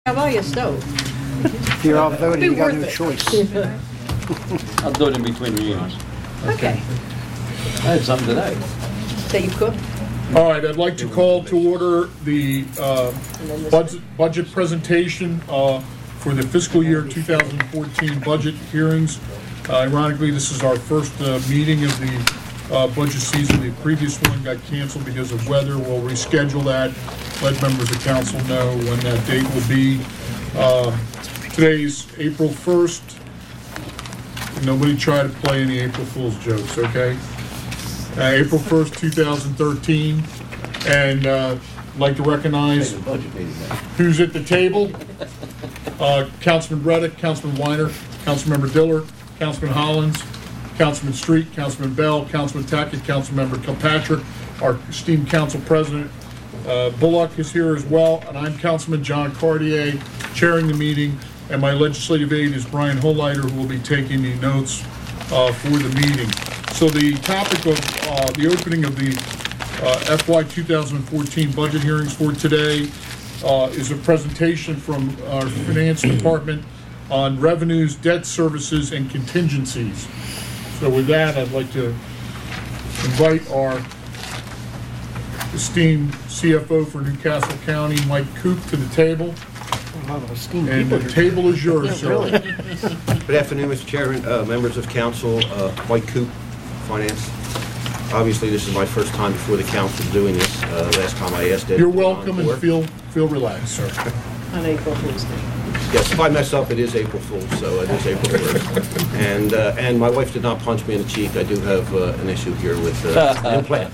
I'll buy you a stove. If you're all voting, you got no choice. I'll do it in between meetings. Okay. I had something today. So you cook? All right, I'd like to call to order the budget presentation for the fiscal year 2014 budget hearings. Ironically, this is our first meeting of the budget season. The previous one got canceled because of weather. We'll reschedule that, let members of council know when that date will be. Today's April 1st. Nobody try to play any April Fool's jokes, okay? April 1st, 2013. And I'd like to recognize who's at the table. Councilman Reddick, Councilman Weiner, Councilmember Diller, Councilman Hollins, Councilman Street, Councilman Bell, Councilman Tackett, Councilmember Kilpatrick, our esteemed council president. Bullock is here as well, and I'm Councilman John Cartier, chairing the meeting, and my legislative aide is Brian Holleiter, who will be taking the notes for the meeting. So the topic of the opening of the FY 2014 budget hearings for today is a presentation from our finance department on revenues, debt services, and contingencies. So with that, I'd like to invite our esteemed CFO for Newcastle County, Mike Coop, to the table. And the table is yours, sir. Really? Good afternoon, Mr. Chairman, members of council, Mike Coop, Finance. Obviously, this is my first time before the council doing this. Last time I asked it. You're welcome and feel relaxed, sir. On April Fool's Day. Yes, if I mess up, it is April Fool's, so it is April 1st. And my wife did not punch me in the cheek. I do have an issue here with an implant.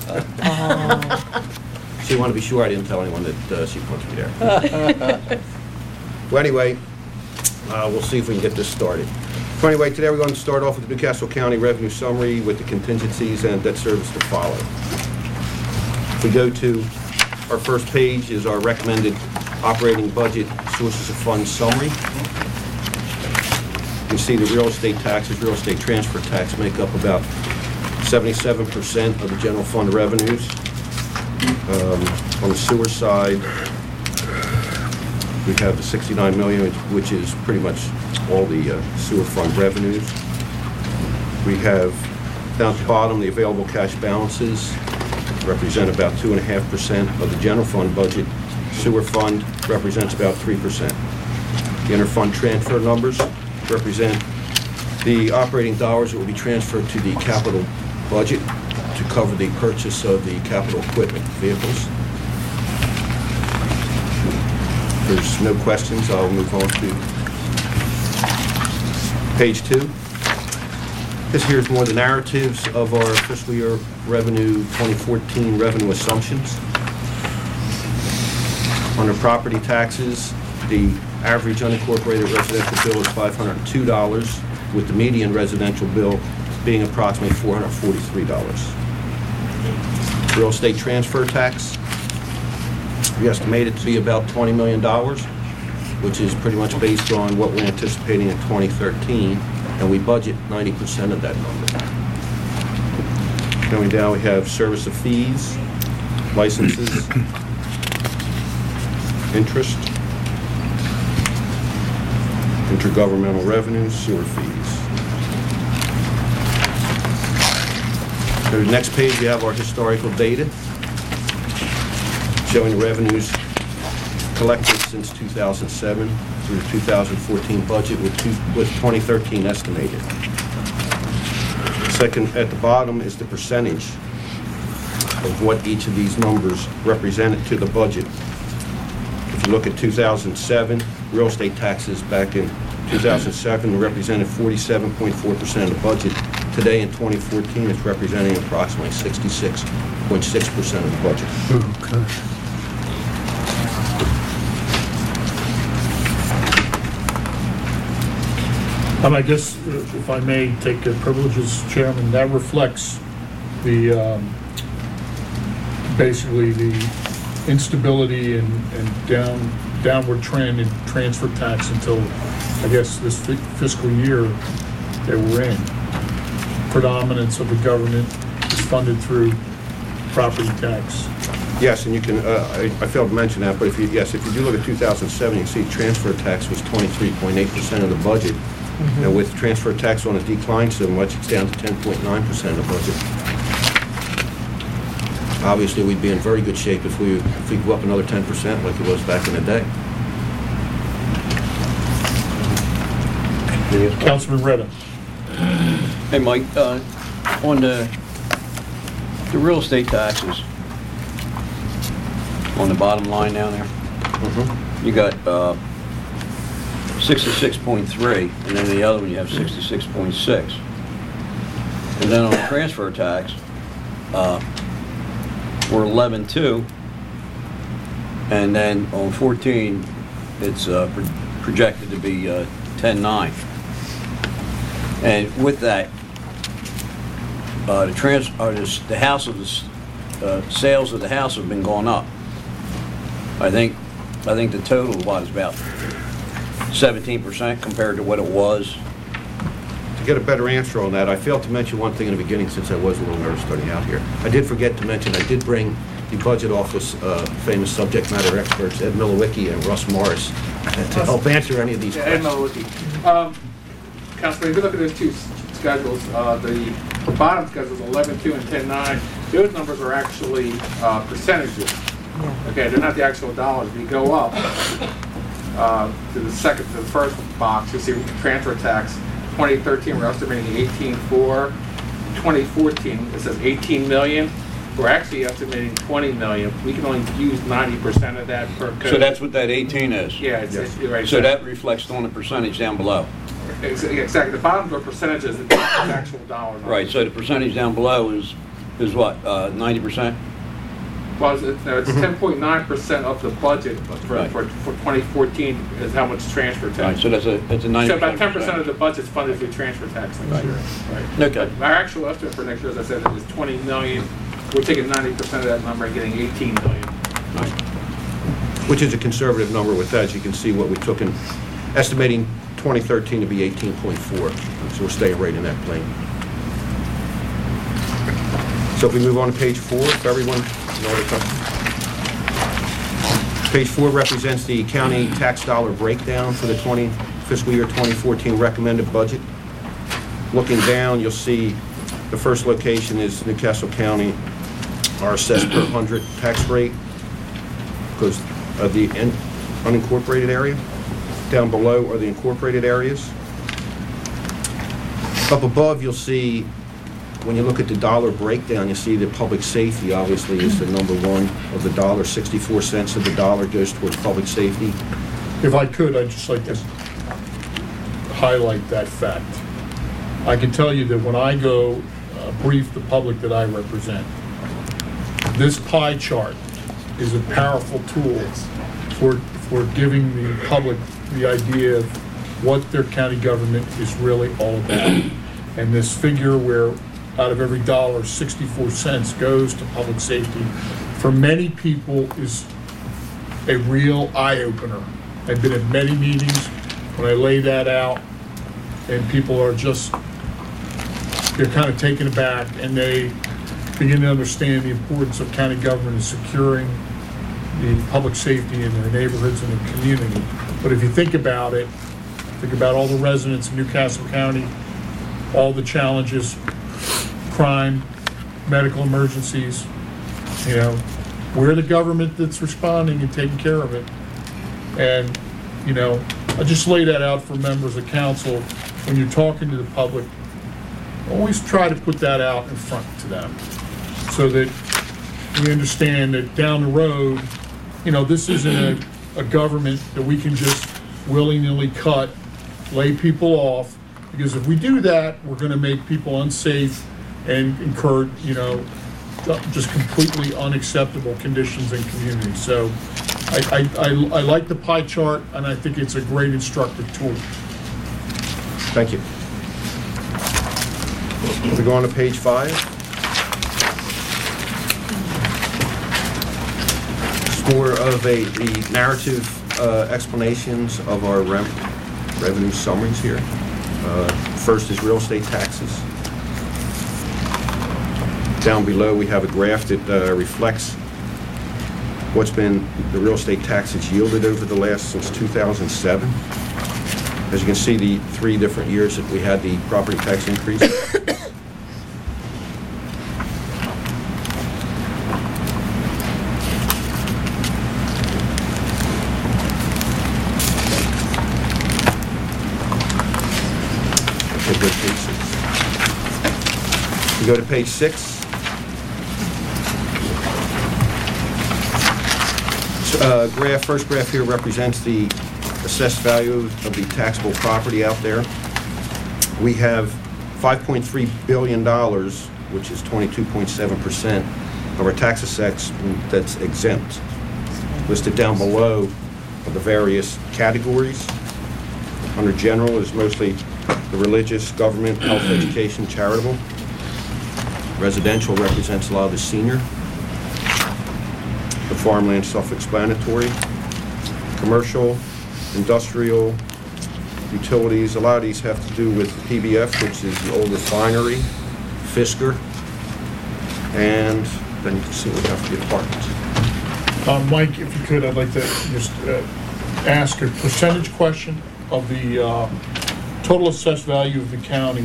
She wanted to be sure I didn't tell anyone that she punched me there. Well, anyway, we'll see if we can get this started. So anyway, today we're going to start off with the Newcastle County revenue summary with the contingencies and debt service to follow. If we go to our first page is our recommended operating budget sources of funds summary. You see the real estate taxes, real estate transfer tax make up about 77% of the general fund revenues. On the sewer side, we have the $69 million, which is pretty much all the sewer fund revenues. We have down at the bottom the available cash balances represent about 2.5% of the general fund budget. Sewer fund represents about 3%. The interfund transfer numbers represent the operating dollars that will be transferred to the capital budget to cover the purchase of the capital equipment vehicles. If there's no questions, I'll move on to page 2. This here is more the narratives of our fiscal year revenue 2014 revenue assumptions. Under property taxes, the average unincorporated residential bill is $502, with the median residential bill being approximately $443. Real estate transfer tax, we estimate it to be about $20 million, which is pretty much based on what we're anticipating in 2013, and we budget 90% of that number. Going down, we have service of fees, licenses, interest, intergovernmental revenues, sewer fees. So the next page, we have our historical data showing the revenues collected since 2007 through the 2014 budget with 2013 estimated. Second, at the bottom is the percentage of what each of these numbers represented to the budget. If you look at 2007, real estate taxes back in 2007 represented 47.4% of the budget. Today in 2014, it's representing approximately 66.6% of the budget. Okay. And I guess, if I may take the privileges, Chairman, that reflects the basically the instability and downward trend in transfer tax until, I guess, this fiscal year that we're in. Predominance of the government is funded through property tax Yes, and you can, I failed to mention that, but if you do look at 2007, you can see transfer tax was 23.8% of the budget. And with transfer tax on a decline so much, it's down to 10.9% of the budget. Obviously, we'd be in very good shape if we go up another 10% like it was back in the day. Councilman Retta. Hey, Mike, on the real estate taxes, on the bottom line down there, you got 66.3, and then the other one you have 66.6. And then on the transfer tax, we're 11.2, and then on 14, it's projected to be 10.9. And with that, the sales of the house have been going up. I think the total is about 17% compared to what it was. To get a better answer on that, I failed to mention one thing in the beginning since I was a little nervous starting out here. I did forget to mention I did bring the budget office famous subject matter experts Ed Milowicki and Russ Morris to help answer any of these Ed questions. Milowicki. Councilman, if you look at those two schedules, the bottom schedule is 11.2 and 10.9. Those numbers are actually percentages. Okay, they're not the actual dollars. If you go up to the first box, you see transfer tax. 2013, we're estimating 18.4. 2014, it says 18 million. We're actually estimating 20 million. We can only use 90% of that per code. So that's what that 18 is? Yeah, it's right. So that reflects on the percentage down below? Exactly. The bottom are percentages, the actual dollar numbers. Right, so the percentage down below is what, 90%? Well, it's 10.9% of the budget for 2014 is how much transfer tax. Right, so that's a 90%. So about 10% of the budget's funded through transfer tax next year. Right. Okay. Our actual estimate for next year, as I said, is 20 million. We're taking 90% of that number and getting 18 million. Which is a conservative number with that. As you can see what we took in, estimating 2013 to be 18.4. So we're staying right in that plane. So if we move on to page 4, if everyone know what it's on. Page 4 represents the county tax dollar breakdown for the fiscal year 2014 recommended budget. Looking down, you'll see the first location is Newcastle County, our assessed per 100 tax rate because of the unincorporated area. Down below are the incorporated areas. Up above, you'll see, when you look at the dollar breakdown, you see that public safety obviously is the number one of the dollar. 64 cents of the dollar goes towards public safety. If I could, I'd just like to highlight that fact. I can tell you that when I go brief the public that I represent, this pie chart is a powerful tool for giving the public the idea of what their county government is really all about. And this figure where out of every dollar, 64 cents goes to public safety, for many people is a real eye-opener. I've been at many meetings when I lay that out, and people are just, they're kind of taken aback, and they begin to understand the importance of county government in securing the public safety in their neighborhoods and their community. But if you think about it, think about all the residents in Newcastle County, all the challenges, crime, medical emergencies, you know, we're the government that's responding and taking care of it. And, you know, I just lay that out for members of council. When you're talking to the public, always try to put that out in front to them so that we understand that down the road, you know, this isn't a government that we can just willy-nilly cut, lay people off, because if we do that, we're going to make people unsafe and incur, you know, just completely unacceptable conditions in communities. So I like the pie chart, and I think it's a great instructive tool. Thank you. We go on to page 5. It's more of the narrative explanations of our revenue summaries here. First is real estate taxes. Down below we have a graph that reflects what's been the real estate taxes yielded over the last, since 2007. As you can see, the 3 different years that we had the property tax increase. Okay, go to page 6. You go to page 6. First graph here represents the assessed value of the taxable property out there. We have $5.3 billion, which is 22.7% of our tax assessment that's exempt. Listed down below are the various categories. Under general is mostly the religious, government, health, education, charitable. Residential represents a lot of the senior. The farmland, self-explanatory. Commercial, industrial, utilities, a lot of these have to do with PBF, which is the old refinery, Fisker, and then you can see we have the apartments. Mike, if you could, I'd like to just ask a percentage question of the total assessed value of the county.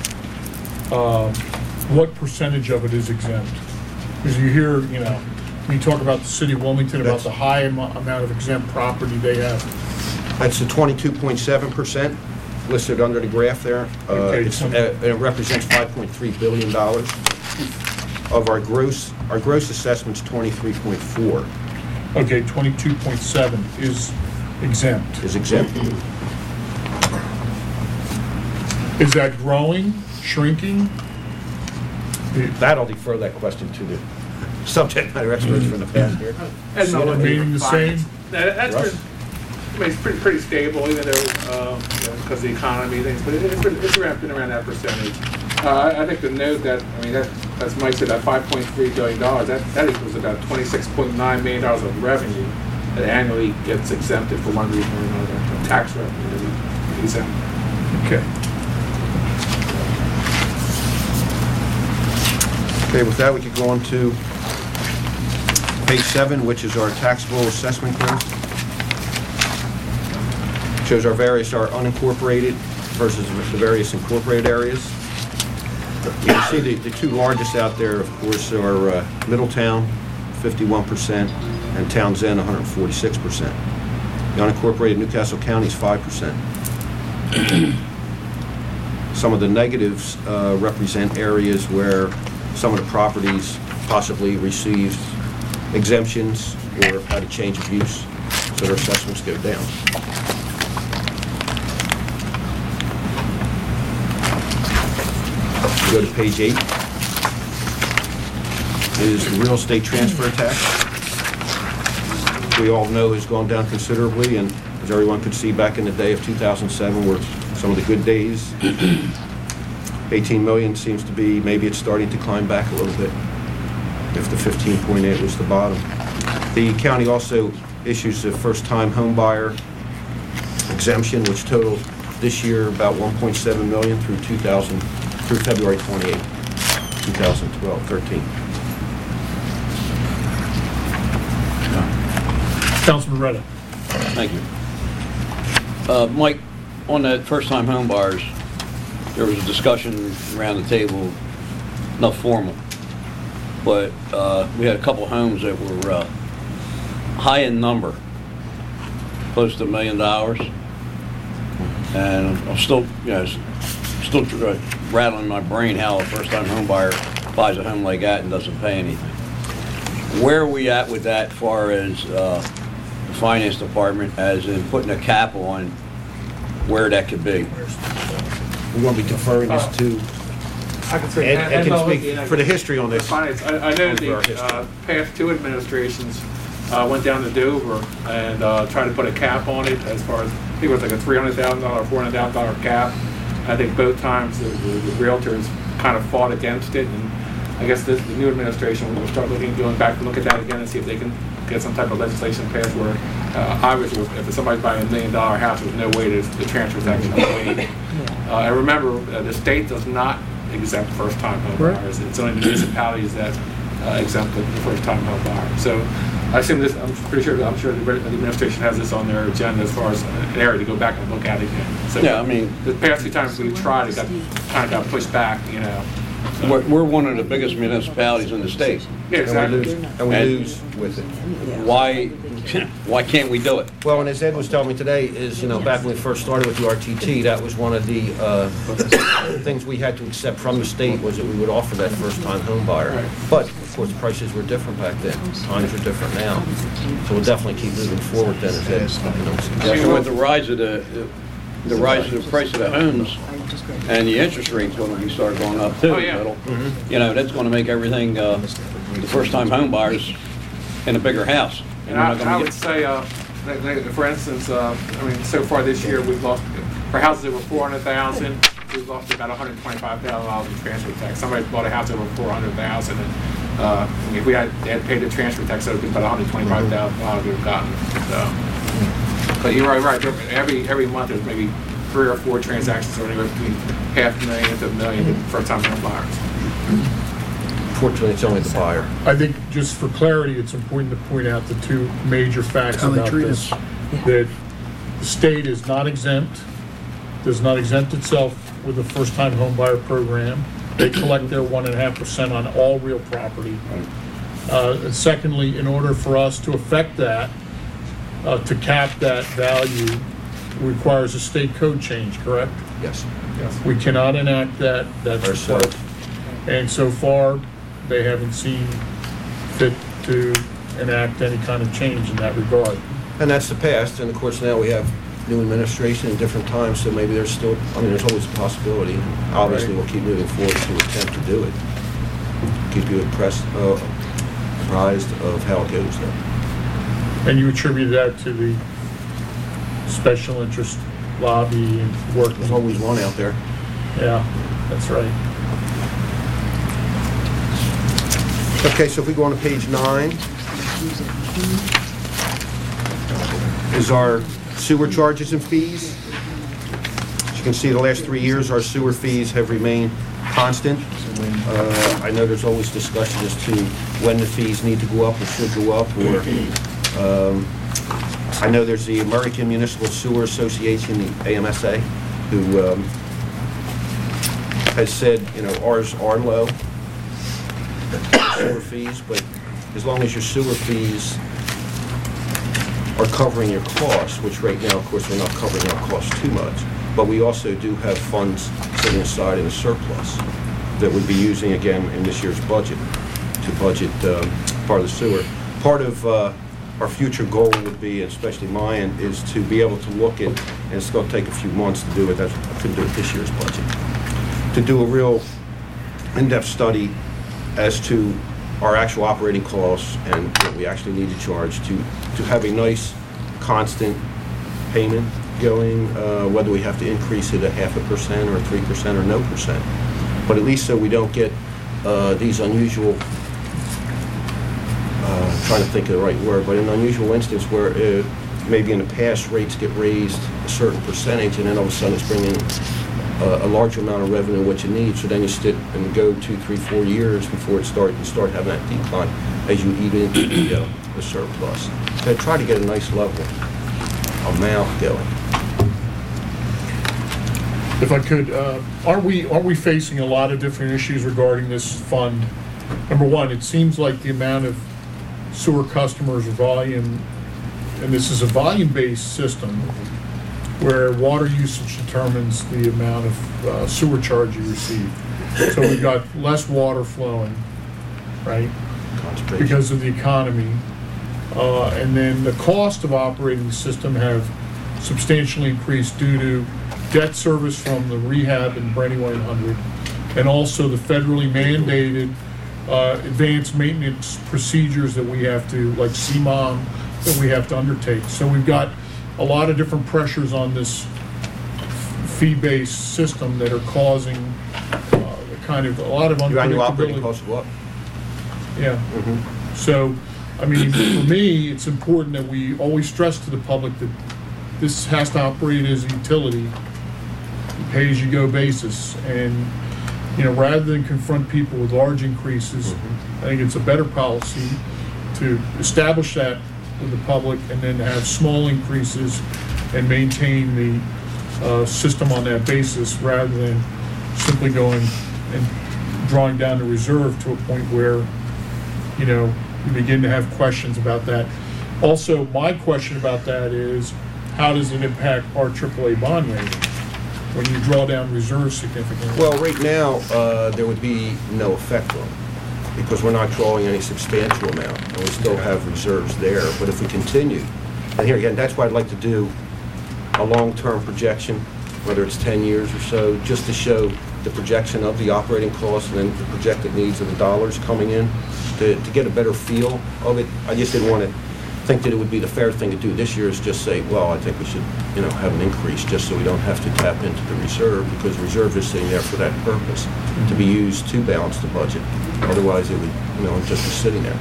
What percentage of it is exempt? Because you hear, when you talk about the city of Wilmington, about the high amount of exempt property they have. That's the 22.7% listed under the graph there. Okay. It represents $5.3 billion. Of our gross assessment's 23.4. Okay, 22.7 is exempt. Is exempt. Is that growing, shrinking? That'll defer that question to the subject matter experts from the past here. And So remaining the same? That's Russ? it's pretty stable, even though, because of the economy things, but it's been around that percentage. I think to note that, as Mike said, that $5.3 billion, that equals about $26.9 million of revenue that annually gets exempted for one reason or another, tax revenue that is exempt. Okay. Okay, with that, we could go on to page 7, which is our taxable assessment growth. Shows our unincorporated versus the various incorporated areas. You can see the 2 largest out there, of course, are Middletown, 51%, and Townsend, 146%. The unincorporated Newcastle County is 5%. Some of the negatives represent areas where some of the properties possibly received exemptions or had a change of use, so their assessments go down. Go to page 8. Is the real estate transfer tax. We all know has gone down considerably, and as everyone could see back in the day of 2007 were some of the good days. 18 million seems to be, maybe it's starting to climb back a little bit, if the 15.8 was the bottom. The county also issues a first-time home buyer exemption, which totaled this year about 1.7 million through February 28, 2013. Councilman Reda. Thank you. Mike, on that first-time home buyers, there was a discussion around the table, not formal, but we had a couple homes that were high in number, close to $1 million, and I'm still, rattling my brain how a first-time home buyer buys a home like that and doesn't pay anything. Where are we at with that, as far as the finance department, as in putting a cap on where that could be? We're going to be deferring this to I can say, Ed can speak for the history on this. Finance. I know the past 2 administrations went down to Dover and tried to put a cap on it, as far as, I think it was like a $300,000 or $400,000 cap. I think both times the realtors kind of fought against it, and I guess the new administration will start look at that again and see if they can get some type of legislation passed where obviously if somebody's buying $1 million house, there's no way the transfer is actually going. And remember, the state does not exempt first-time home buyers. It's only municipalities that exempt the first-time home buyer. So I assume this, I'm sure the administration has this on their agenda as far as an area to go back and look at again. So Yeah, I mean, the past few times we tried, it kind of got pushed back, you know. we're one of the biggest municipalities in the state. Yeah, exactly. And we lose with it. Why can't we do it? Well, and as Ed was telling me today, is, you know, back when we first started with the RTT, that was one of the things we had to accept from the state, was that we would offer that first-time home buyer. Right. But, of course, prices were different back then. Times are different now. So we'll definitely keep moving forward then, as Ed, you know, suggested. So with the rise of the rise of the price of the homes and the interest rate's going to be start going up too. Oh, yeah. You know, that's going to make everything, the first-time home buyers in a bigger house. And I would say, for instance, I mean, so far this year, we've lost, for houses over 400,000, we've lost about $125,000 in transfer tax. Somebody bought a house over 400,000, and if we had paid the transfer tax, that would be about $125,000 we've gotten. So, but you're right. Every month there's maybe 3 or 4 transactions, or anywhere between $500,000 to $1 million with first-time home buyers. Fortunately, it's only the buyer. I think just for clarity, it's important to point out the two major facts How they about treat this. us. That the state is not exempt, does not exempt itself with the first-time home buyer program. They collect their 1.5% on all real property. And secondly, in order for us to affect that, to cap that value, requires a state code change, correct? Yes. We cannot enact that, that's Ourselves. required. And so far, they haven't seen fit to enact any kind of change in that regard. And that's the past, and of course now we have new administration in different times, so maybe there's still, I mean, there's always a possibility. Obviously, Right. we'll keep moving forward to attempt to do it. Keep you apprised of how it goes there. And you attribute that to the special interest lobby and work. There's always one out there. Yeah, that's right. Okay, so if we go on to page 9, is our sewer charges and fees. As you can see, the last 3 years, our sewer fees have remained constant. I know there's always discussion as to when the fees need to go up or should go up, or I know there's the American Municipal Sewer Association, the AMSA, who has said, you know, ours are low, sewer fees, but as long as your sewer fees are covering your costs, which right now, of course, we're not covering our costs too much, but we also do have funds sitting aside in a surplus that we'd be using again in this year's budget to budget part of the sewer. Part of our future goal would be, especially mine, is to be able to look at, and it's going to take a few months to do it, I couldn't do it this year's budget, to do a real in-depth study as to our actual operating costs and what we actually need to charge to have a nice, constant payment going, whether we have to increase it 0.5% or 3% or no percent. But at least so we don't get these unusual, trying to think of the right word, but an unusual instance where maybe in the past rates get raised a certain percentage and then all of a sudden it's bringing a larger amount of revenue what you need, so then you sit and go 2, 3, 4 years before you start having that decline as you eat into the surplus. So try to get a nice level amount going. If I could, aren't we facing a lot of different issues regarding this fund? Number one, it seems like the amount of sewer customers or volume, and this is a volume-based system, where water usage determines the amount of sewer charge you receive. So we've got less water flowing, right? Because of the economy. And then the cost of operating the system have substantially increased due to debt service from the rehab in Brandywine 100, and also the federally mandated advanced maintenance procedures that we have to, like CMOM, that we have to undertake. So we've got a lot of different pressures on this fee-based system that are causing kind of a lot of Your annual operating unpredictability. costs of what? Yeah. So, I mean, for me, it's important that we always stress to the public that this has to operate as a utility, pay-as-you-go basis. And, you know, rather than confront people with large increases, I think it's a better policy to establish that with the public and then have small increases and maintain the system on that basis rather than simply going and drawing down the reserve to a point where, you know, you begin to have questions about that. Also, my question about that is, how does it impact our AAA bond rating when you draw down reserves significantly? Well, right now, there would be no effect on it, because we're not drawing any substantial amount, and we still have reserves there. But if we continue, and here again, that's why I'd like to do a long-term projection, whether it's 10 years or so, just to show the projection of the operating costs and then the projected needs of the dollars coming in, to get a better feel of it. I just didn't want to think that it would be the fair thing to do this year is just say, well, I think we should, you know, have an increase just so we don't have to tap into the reserve, because the reserve is sitting there for that purpose, to be used to balance the budget. Otherwise, it would, you know, just be sitting there.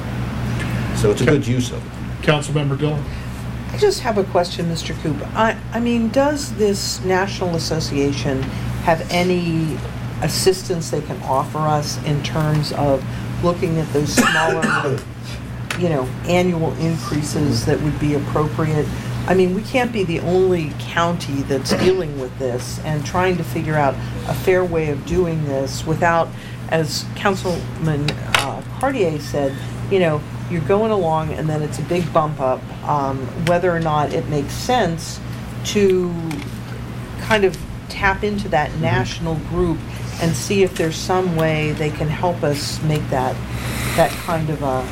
So it's a good use of it. Councilmember Dillon? I just have a question, Mr. Coop. I mean, does this National Association have any assistance they can offer us in terms of looking at those smaller, you know, annual increases that would be appropriate? I mean, we can't be the only county that's dealing with this, and trying to figure out a fair way of doing this without, as Councilman Cartier said, you know, you're going along and then it's a big bump up, whether or not it makes sense to kind of tap into that national group and see if there's some way they can help us make that kind of a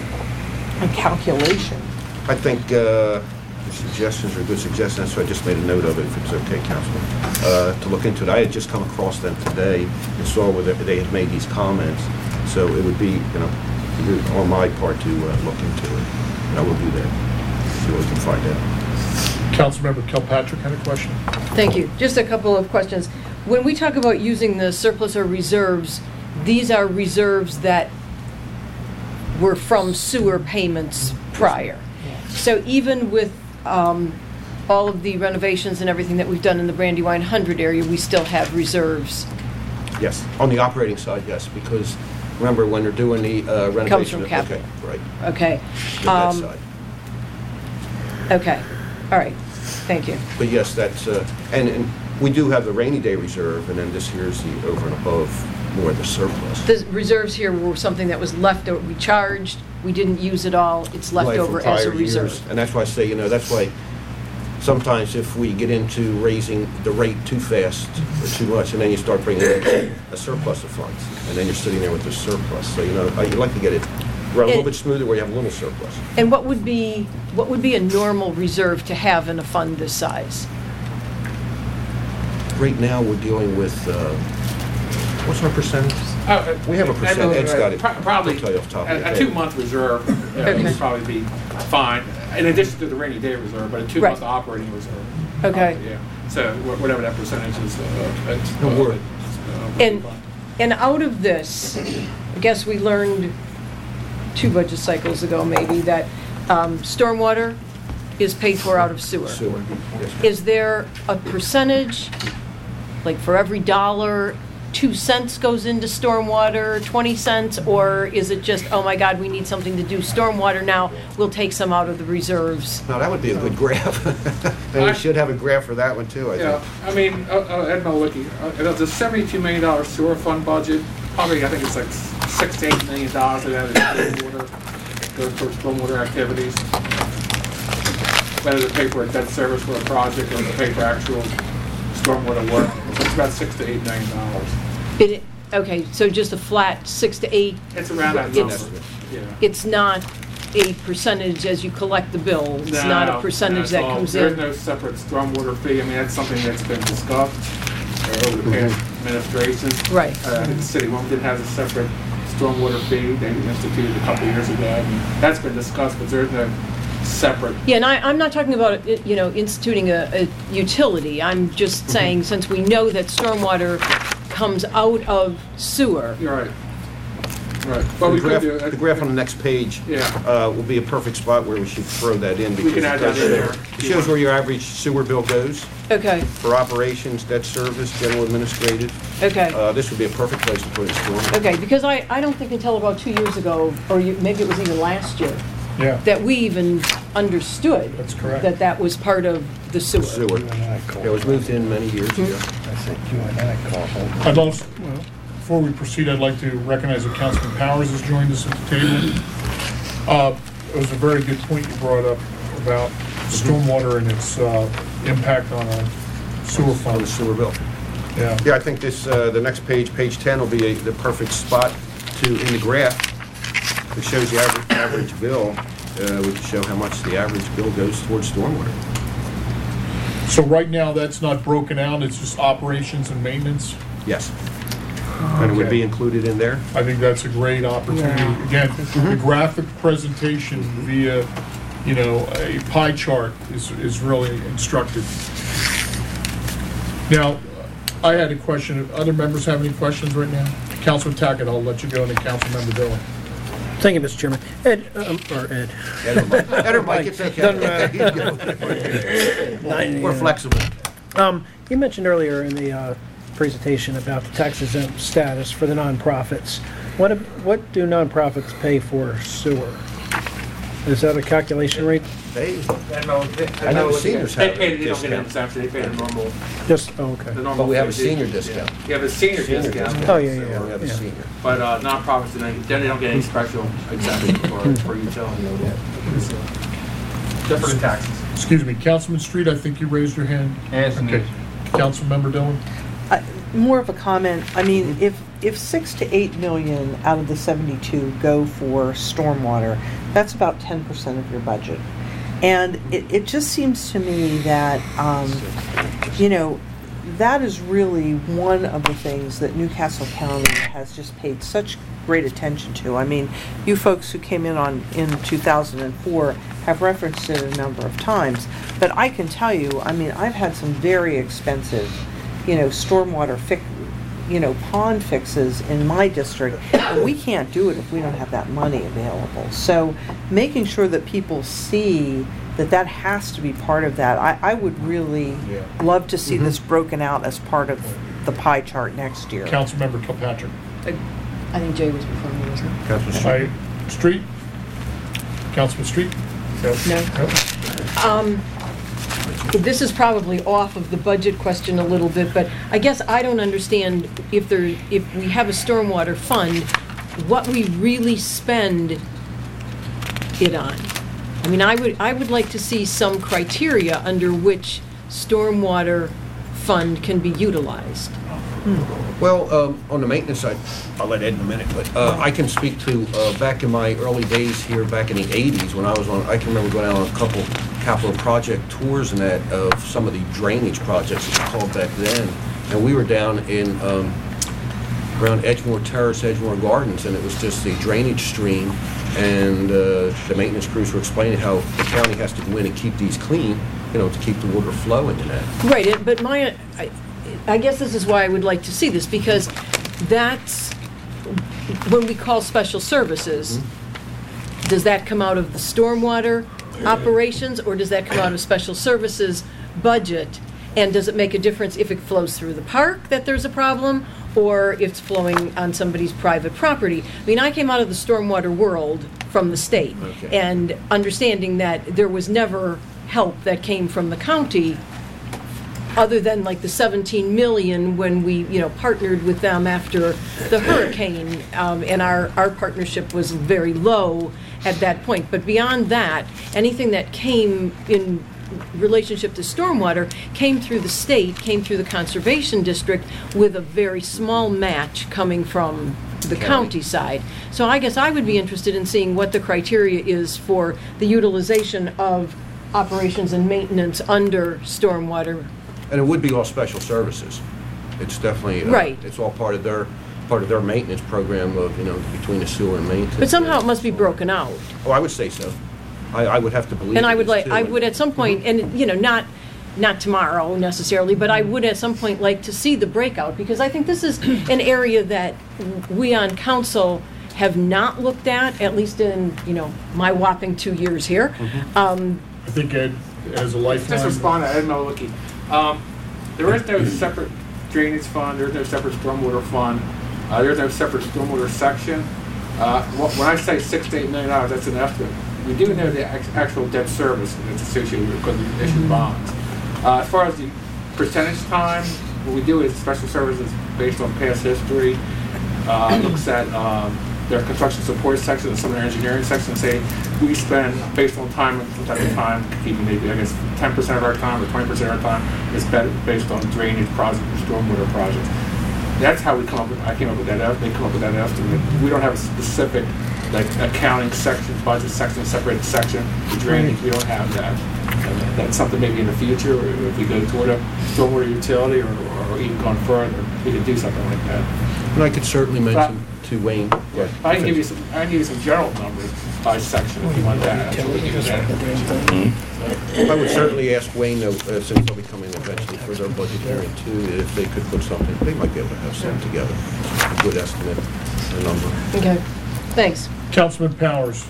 calculation. I think the suggestions are good suggestions, that's why I just made a note of it, if it's okay, Councilman, to look into it. I had just come across them today and saw where they had made these comments, so it would be, you know, on my part to look into it, and I will do that, see what we can find out. Councilmember Kilpatrick had a question. Thank you. Just a couple of questions. When we talk about using the surplus or reserves, these are reserves that were from sewer payments prior. So even with all of the renovations and everything that we've done in the Brandywine 100 area, we still have reserves. Yes, on the operating side, yes, because remember, when they're doing the renovation... Comes from capital. Okay, right. Okay. That side. Okay. All right. Thank you. But yes, that's, and we do have the rainy day reserve, and then this year's the over and above, more the surplus. The reserves here were something that was left over. We charged. We didn't use it all. It's left Right, over from as a prior reserve. years. And that's why I say, you know, that's why sometimes if we get into raising the rate too fast or too much, and then you start bringing in a surplus of funds, and then you're sitting there with the surplus. So, you know, you'd like to get it run a little bit smoother where you have a little surplus. And what would be a normal reserve to have in a fund this size? Right now, we're dealing with, what's our percentage? We have a percent. Ed's got it. Probably I'll tell you off the top of my a head. 2-month reserve Okay. would probably be fine, in addition to the rainy day reserve, but a 2-month Right. operating reserve. Okay. Yeah, so whatever that percentage is, it's... No worry. And out of this, I guess we learned 2 budget cycles ago maybe that stormwater is paid for out of sewer. Sewer, yes. Is there a percentage, like for every dollar, 2 cents goes into stormwater, 20 cents, or is it just, oh my God, we need something to do stormwater now, we'll take some out of the reserves? No, that would be a good graph. And we should have a graph for that one too, I Yeah, think. I mean, Ed Malicki, there's a $72 million sewer fund budget, probably, I think it's like $6 to $8 million of that is stormwater, goes towards stormwater activities. Whether to pay for a debt service for a project or to pay for actual stormwater work, it's about $6 to $8 million. Okay, so just a flat 6 to 8, It's around that It's- number, yeah. it's not a percentage as you collect the bill, it's not a percentage that comes There's in? no separate stormwater fee. I mean, that's something that's been discussed over the past administrations. Right. I think the city of Wilmington has a separate stormwater fee they instituted a couple years ago. And that's been discussed, but there's no separate. Yeah, and I'm not talking about, you know, instituting a utility. I'm just saying, since we know that stormwater comes out of sewer. You're right. Right. Well, we could do The graph on the next page Yeah. will be a perfect spot where we should throw that in. We can add that in there. It shows where your average sewer bill goes Okay, for operations, debt service, general administrative. okay. This would be a perfect place to put it storm. Okay, because I don't think until about 2 years ago, or maybe it was even last year, Yeah. that we even understood. That's correct. That was part of the sewer. Sewer. It was moved in many years ago. I think you and I called. I'd also, well, before we proceed, I'd like to recognize that Councilman Powers has joined us at the table. It was a very good point you brought up about stormwater and its impact on our sewer On the funds. sewer bill. Yeah. Yeah, I think this, the next page, page 10, will be the perfect spot to, in the graph, it shows the average bill. We can show how much the average bill goes towards stormwater. So right now, that's not broken out, it's just operations and maintenance? Yes. And it would be Okay. included in there. I think that's a great opportunity. Yeah. Again, the graphic presentation via, you know, a pie chart is really instructive. Now, I had a question. Other members have any questions right now? Councilman Tackett, I'll let you go, and then Councilmember Dillon. Thank you, Mr. Chairman. Ed, or Ed. Ed or Mike, it's okay. We're flexible. You mentioned earlier in the presentation about the tax exempt status for the nonprofits. What do nonprofits pay for sewer? Is that a calculation rate? They, I know the seniors have They a don't get an discount. exemption, they pay the normal, Just, oh, okay. the normal. But we have a fee. senior discount. You have a senior Senior discount. discount. Oh, yeah, We have a yeah. senior. But nonprofits, then they don't get any special exemption for utility. Just for the taxes. Excuse me, Councilman Street, I think you raised your hand. Anthony. Okay. Councilmember Dillon? More of a comment, I mean, if 6 to 8 million out of the 72 go for stormwater, that's about 10% of your budget. And it just seems to me that, you know, that is really one of the things that Newcastle County has just paid such great attention to. I mean, you folks who came in 2004 have referenced it a number of times, but I can tell you, I mean, I've had some very expensive, you know, stormwater pond fixes in my district, and we can't do it if we don't have that money available. So making sure that people see that has to be part of that, I would really love to see this broken out as part of the pie chart next year. Councilmember Kilpatrick? I think Jay was before me, wasn't he? Councilman Street. Street? Councilman Street? No. This is probably off of the budget question a little bit, but I guess I don't understand if we have a stormwater fund, what we really spend it on. I mean, I would like to see some criteria under which stormwater fund can be utilized. Well, on the maintenance side, I'll let Ed in a minute, but I can speak to, back in my early days here, back in the 80s, when I can remember going out on a couple capital project tours and that, of some of the drainage projects, it was called back then. And we were down in, around Edgemoor Terrace, Edgemoor Gardens, and it was just the drainage stream, and the maintenance crews were explaining how the county has to go in and keep these clean, you know, to keep the water flowing and that. Right, but I guess this is why I would like to see this, because that's when we call special services, does that come out of the stormwater operations, or does that come out of special services budget? And does it make a difference if it flows through the park that there's a problem, or if it's flowing on somebody's private property? I mean, I came out of the stormwater world from the state, Okay. and understanding that there was never help that came from the county other than like the 17 million when we, you know, partnered with them after the hurricane, and our partnership was very low at that point. But beyond that, anything that came in relationship to stormwater came through the state, came through the conservation district with a very small match coming from the county side. So I guess I would be interested in seeing what the criteria is for the utilization of operations and maintenance under stormwater. And it would be all special services. It's definitely, Right. it's all part of their maintenance program of, you know, between the sewer and maintenance. But somehow it must be broken out. Oh, I would say so. I would have to believe And I it would is, like, too. I would at some point, and, you know, not tomorrow necessarily, but I would at some point like to see the breakout, because I think this is an area that we on council have not looked at least in, you know, my whopping 2 years here. I think Ed has a lifeline. Just respond to Ed Maluki. There is no separate drainage fund, there's no separate stormwater fund, there's no separate stormwater section. When I say $6 to $8 million, that's an estimate. we do know the actual debt service that's associated with because we issue bonds. As far as the percentage time, what we do is special services based on past history, looks at their construction support section and some of their engineering section, say we spend based on time and from time to time, even maybe I guess 10% of our time or 20% of our time is based on drainage projects or stormwater projects. That's how we come up with. I came up with that. They come up with that estimate. We don't have a specific like accounting section, budget section, separated section for drainage. We don't have that. And that's something maybe in the future, or if we go toward a stormwater utility, or even going further, we could do something like that. And I could certainly mention to Wayne. I can give you some general numbers by section if you want that. I would certainly ask Wayne, though, since they'll be coming eventually for their budget hearing too, if they could put something, they might be able to have something together, a good estimate, a number. Okay, thanks. Councilman Powers.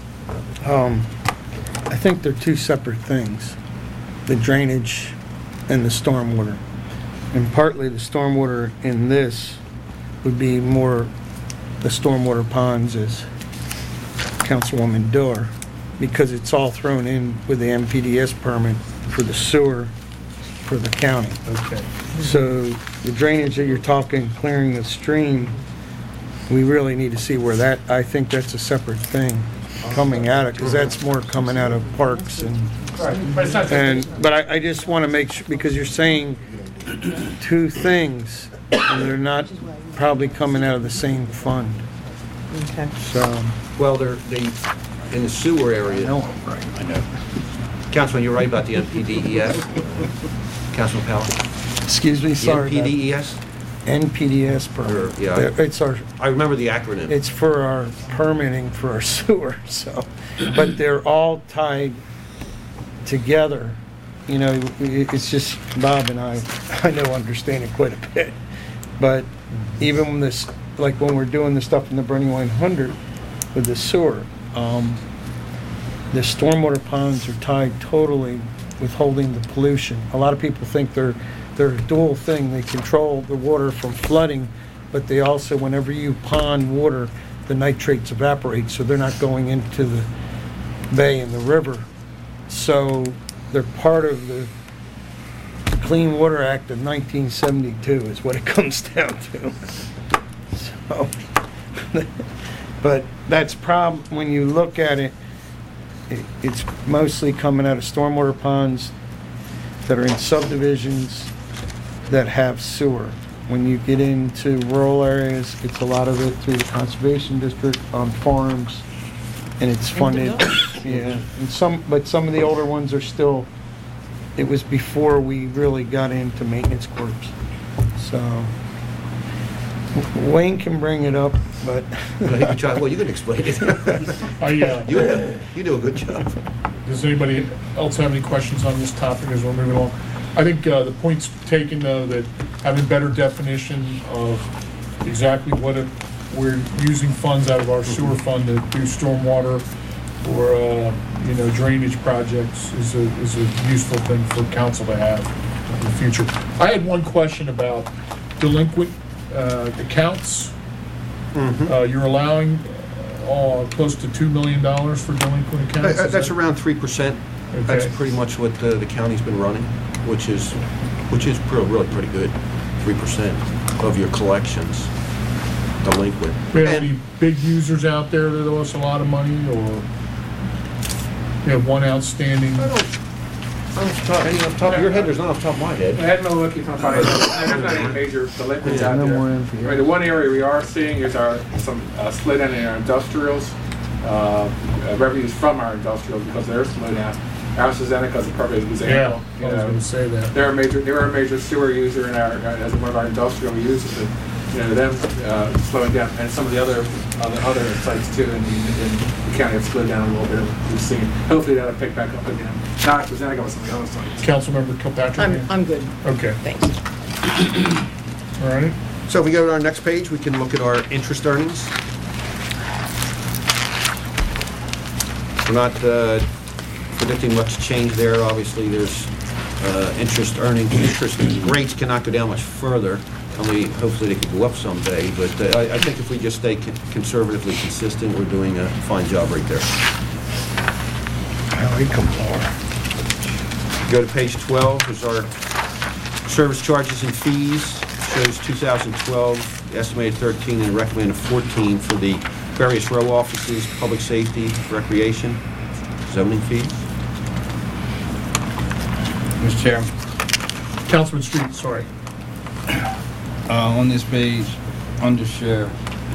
I think they're two separate things, the drainage and the stormwater. And partly the stormwater in this would be more the stormwater ponds, as Councilwoman Dorr, because it's all thrown in with the MPDS permit for the sewer for the county. Okay. So the drainage that you're talking, clearing the stream, we really need to see where that, I think that's a separate thing coming out of, because that's more coming out of parks and, but I just want to make sure, because you're saying two things, and they're not probably coming out of the same fund. Okay. So, Well, they in the sewer area. no, right. I know. Councilman, you're right about the NPDES. Councilman Powell. Excuse me, The sorry. NPDES. NPDS permit. Yeah. It's our, I remember the acronym. it's for our permitting for our sewer, so, but they're all tied together. You know, it's just Bob and I know understand it quite a bit. But even when this, like when we're doing the stuff in the Brandywine 100 with the sewer, the stormwater ponds are tied totally with holding the pollution. A lot of people think they're a dual thing. They control the water from flooding, but they also, whenever you pond water, the nitrates evaporate, so they're not going into the bay and the river. So they're part of the Clean Water Act of 1972 is what it comes down to. So, but that's when you look at it, it's mostly coming out of stormwater ponds that are in subdivisions that have sewer. When you get into rural areas, it's a lot of it through the conservation district on farms, and it's funded. Yeah, and but some of the older ones are still. It was before we really got into maintenance corps. So Wayne can bring it up, but Well, you can explain it. You do a good job. Does anybody else have any questions on this topic as we're moving along? I think the point's taken, though, that having better definition of exactly what we're using funds out of our sewer fund to do stormwater or drainage projects is a useful thing for council to have in the future. I had one question about delinquent accounts. Mm-hmm. You're allowing close to $2 million for delinquent accounts? That's around 3%. Okay. That's pretty much what the county's been running, which is really pretty good. 3% of your collections delinquent. We have any big users out there that owe us a lot of money, or you have one outstanding? I don't. Off the top of your head, there's not off the top of my head. I had no look at there's not any major delinquents out no there. more info. Right, the one area we are seeing is some split end in our industrials, revenues from our industrials because they're slowed down. AstraZeneca is a perfect example. Yeah, I was going to say that. They're a major sewer user in as one of our industrial users, and them slowing down, and some of the other sites too in the county have slowed down a little bit. We've seen. Hopefully that'll pick back up again. Not AstraZeneca, but some of the other sites. Councilmember Kilpatrick. I'm good. Okay. Thanks. All right. So if we go to our next page, we can look at our interest earnings. We're not predicting much change there. Obviously, there's interest rates cannot go down much further. Hopefully they could go up someday, but I think if we just stay conservatively consistent, we're doing a fine job right there. Income more. Go to page 12, is our service charges and fees. Shows 2012, estimated 13 and recommended 14 for the various row offices, public safety, recreation, zoning fees. Mr. Chairman, Councilman Street, sorry. on this page, under sheriff,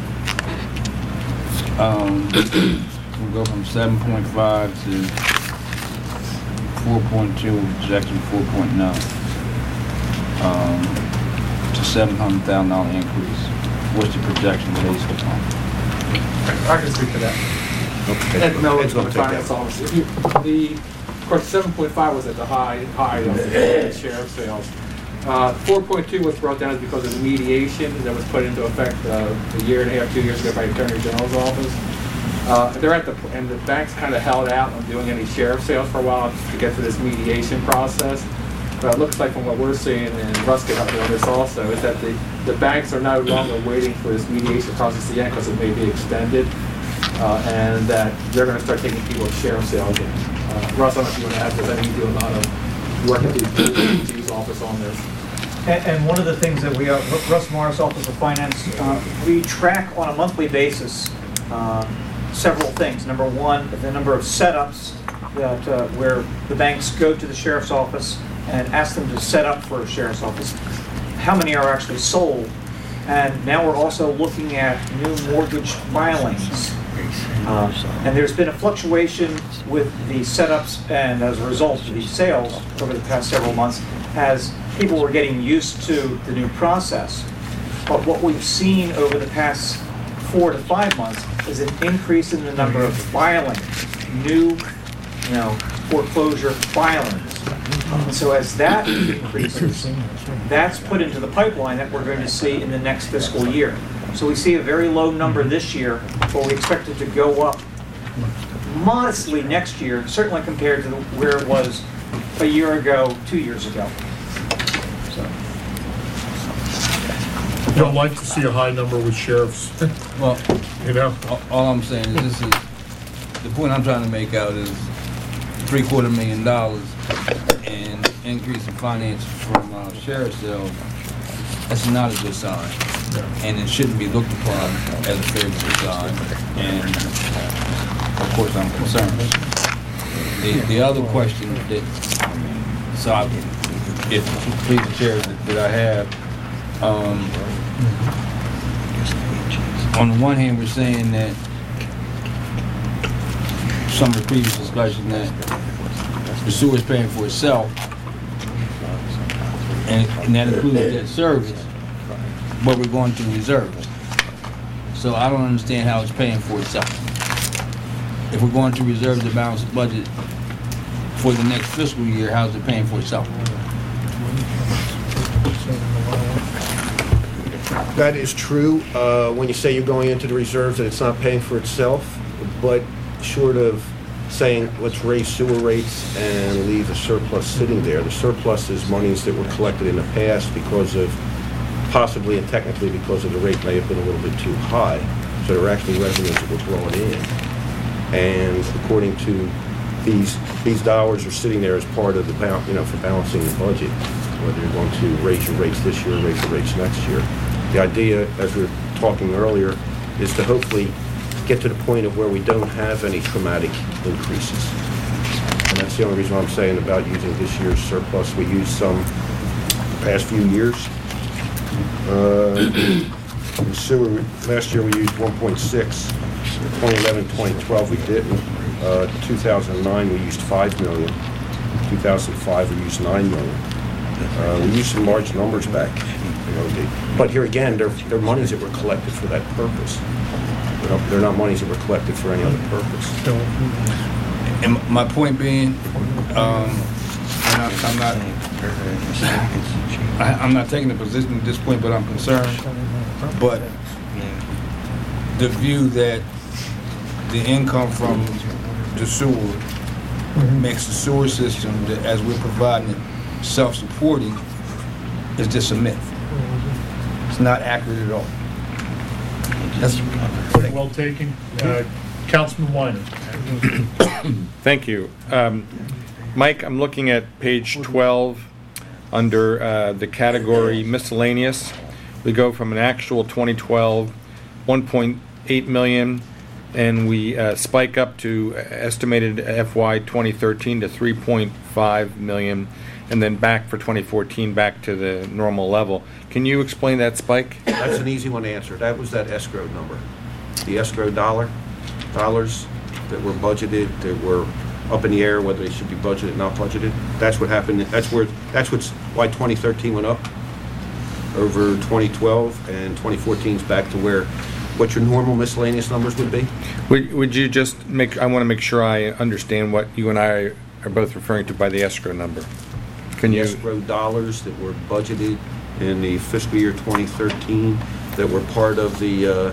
we'll go from 7.5 to 4.2, projection 4.9, to $700,000 increase. What's the projection based upon? I can speak to that. Okay. Ed Miller Ed's from gonna the take finance that. office. Of course, 7.5 was at the high of the sheriff sales. 4.2 was brought down because of the mediation that was put into effect a year and a half, 2 years ago by the Attorney General's office. They're at and the banks kind of held out on doing any sheriff sales for a while to get to this mediation process. But it looks like from what we're seeing, and Russ can help me on this also, is that the banks are no longer waiting for this mediation process to end because it may be extended, and that they're going to start taking people to sheriff sale again. Russ, I don't know if you want to add this. I think you do a lot of work at the chief's office on this. And one of the things that we are, Russ Morris, Office of Finance, we track on a monthly basis several things. Number one, the number of setups that where the banks go to the sheriff's office and ask them to set up for a sheriff's office. How many are actually sold? And now we're also looking at new mortgage filings. And there's been a fluctuation with the setups and as a result of these sales over the past several months as people were getting used to the new process. But what we've seen over the past 4 to 5 months is an increase in the number of filings, new, foreclosure filings. And so as that increases, that's put into the pipeline that we're going to see in the next fiscal year. So we see a very low number this year, but we expect it to go up modestly next year, certainly compared to where it was a year ago, 2 years ago. You don't like to see a high number with sheriffs, Well, all I'm saying is this is, the point I'm trying to make out is $750,000 and increase in finance from sheriff's sales. That's not a good sign. And it shouldn't be looked upon as a favorable sign. And of course I'm concerned. The other question that, if please the chair that I have, on the one hand, we're saying that some of the previous discussion that the sewer is paying for itself, and that includes debt service, but we're going to reserves. So I don't understand how it's paying for itself. If we're going to reserve the balanced budget for the next fiscal year, how's it paying for itself? That is true when you say you're going into the reserves that it's not paying for itself, but short of saying let's raise sewer rates and leave the surplus sitting there. The surplus is monies that were collected in the past because of, possibly and technically because of the rate may have been a little bit too high. So there are actually revenues that were brought in. And according to these dollars are sitting there as part of the for balancing the budget, whether you're going to raise your rates this year or raise your rates next year. The idea, as we were talking earlier, is to hopefully get to the point of where we don't have any traumatic increases. And that's the only reason I'm saying about using this year's surplus. We used some the past few years. In sewer, last year we used 1.6. 2011, 2012 we didn't. 2009 we used 5 million. 2005 we used 9 million. We used some large numbers back. But here again, they're monies that were collected for that purpose. They're not monies that were collected for any other purpose. And my point being, I'm not taking a position at this point, but I'm concerned. But the view that the income from the sewer makes the sewer system, that as we're providing it, self-supporting, is just a myth. It's not accurate at all. That's well taken. Councilman Weiner. Thank you. Mike, I'm looking at page 12 under the category miscellaneous. We go from an actual 2012 1.8 million, and we spike up to estimated FY 2013 to 3.5 million, and then back for 2014 back to the normal level. Can you explain that spike? That's an easy one to answer. That was that escrow number. The escrow dollars that were budgeted, that were up in the air, whether they should be budgeted, not budgeted. That's what happened. That's why 2013 went up over 2012, and 2014 is back to what your normal miscellaneous numbers would be. Would you just I want to make sure I understand what you and I are both referring to by the escrow number. Can you? Escrow dollars that were budgeted in the fiscal year 2013 that were part of the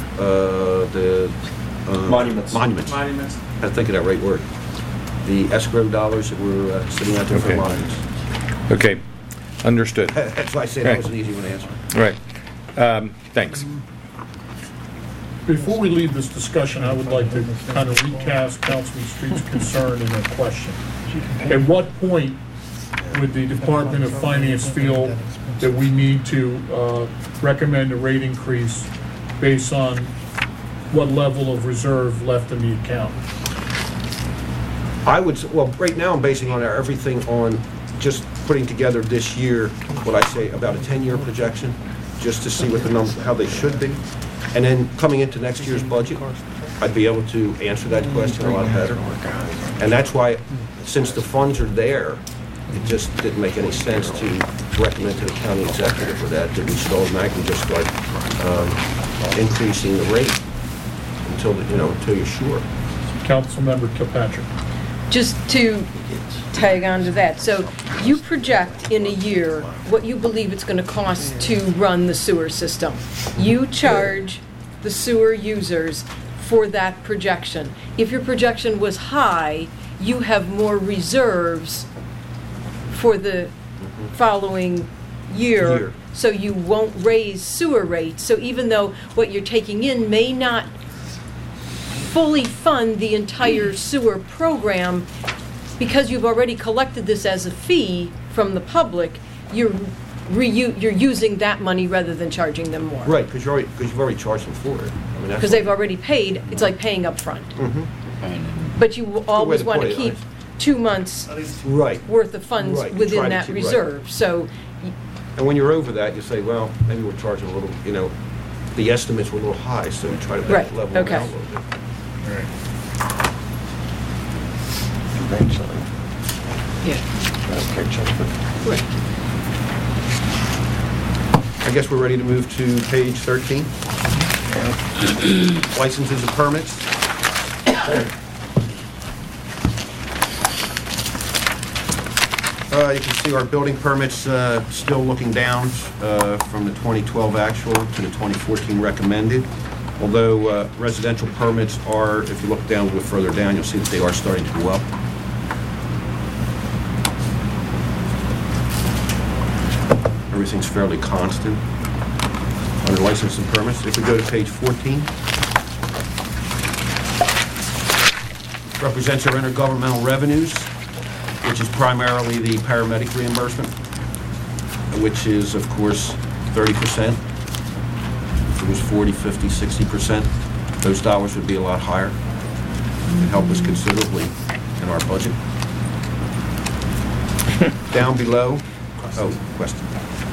Monuments. Monuments. Monuments. I think of that right word. The escrow dollars that were sitting out there for Okay. monuments. Okay, understood. That's why I say that was an easy one to answer. Right. Thanks. Before we leave this discussion, I would like to kind of recast Councilman Street's concern in a question. At what point would the Department of Finance feel that we need to recommend a rate increase based on what level of reserve left in the account? Well, right now I'm basing on everything on just putting together this year, what I say, about a 10-year projection, just to see what the numbers, how they should be. And then coming into next year's budget, I'd be able to answer that question a lot better. And that's why, since the funds are there, it just didn't make any sense to recommend to the county executive for that we should automatically just start increasing the rate until you're sure. Councilmember Kilpatrick. Just to tag on to that, so you project in a year what you believe it's going to cost to run the sewer system. You charge the sewer users for that projection. If your projection was high, you have more reserves for the following year, so you won't raise sewer rates. So even though what you're taking in may not fully fund the entire sewer program, because you've already collected this as a fee from the public, you're using that money rather than charging them more. Right, because you've already charged them for it. I mean, that's Because they've already paid, it's like paying up front. But you always to want put to it, keep 2 months right. worth of funds Right, you within try to that keep- right. reserve. So And when you're over that, you say, well, maybe we're charging a little, the estimates were a little high, so we try to Right, level them okay. out a little bit. I guess we're ready to move to page 13. Licenses and permits. You can see our building permits still looking down from the 2012 actual to the 2014 recommended. Although residential permits are, if you look down a little further down, you'll see that they are starting to go up. Everything's fairly constant under license and permits. If we go to page 14, represents our intergovernmental revenues, which is primarily the paramedic reimbursement, which is, of course, 30%. If it was 40, 50, 60%, those dollars would be a lot higher and help us considerably in our budget. Down below, question.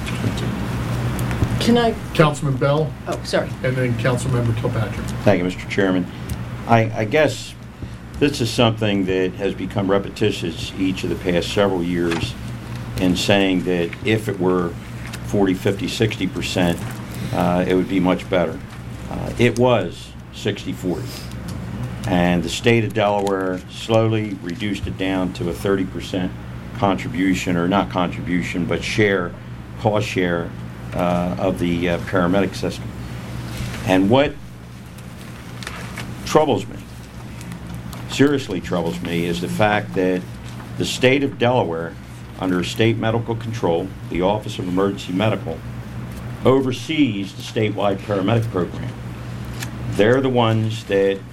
can I, Councilman Bell, oh, sorry. and then Councilmember Kilpatrick. Thank you, Mr. Chairman. I guess this is something that has become repetitious each of the past several years in saying that if it were 40, 50, 60%, it would be much better. It was 60-40. And the state of Delaware slowly reduced it down to a 30% contribution, or not contribution, but share, cost share of the paramedic system. And what troubles me, seriously troubles me, is the fact that the state of Delaware, under state medical control, the Office of Emergency Medical, oversees the statewide paramedic program. They're the ones that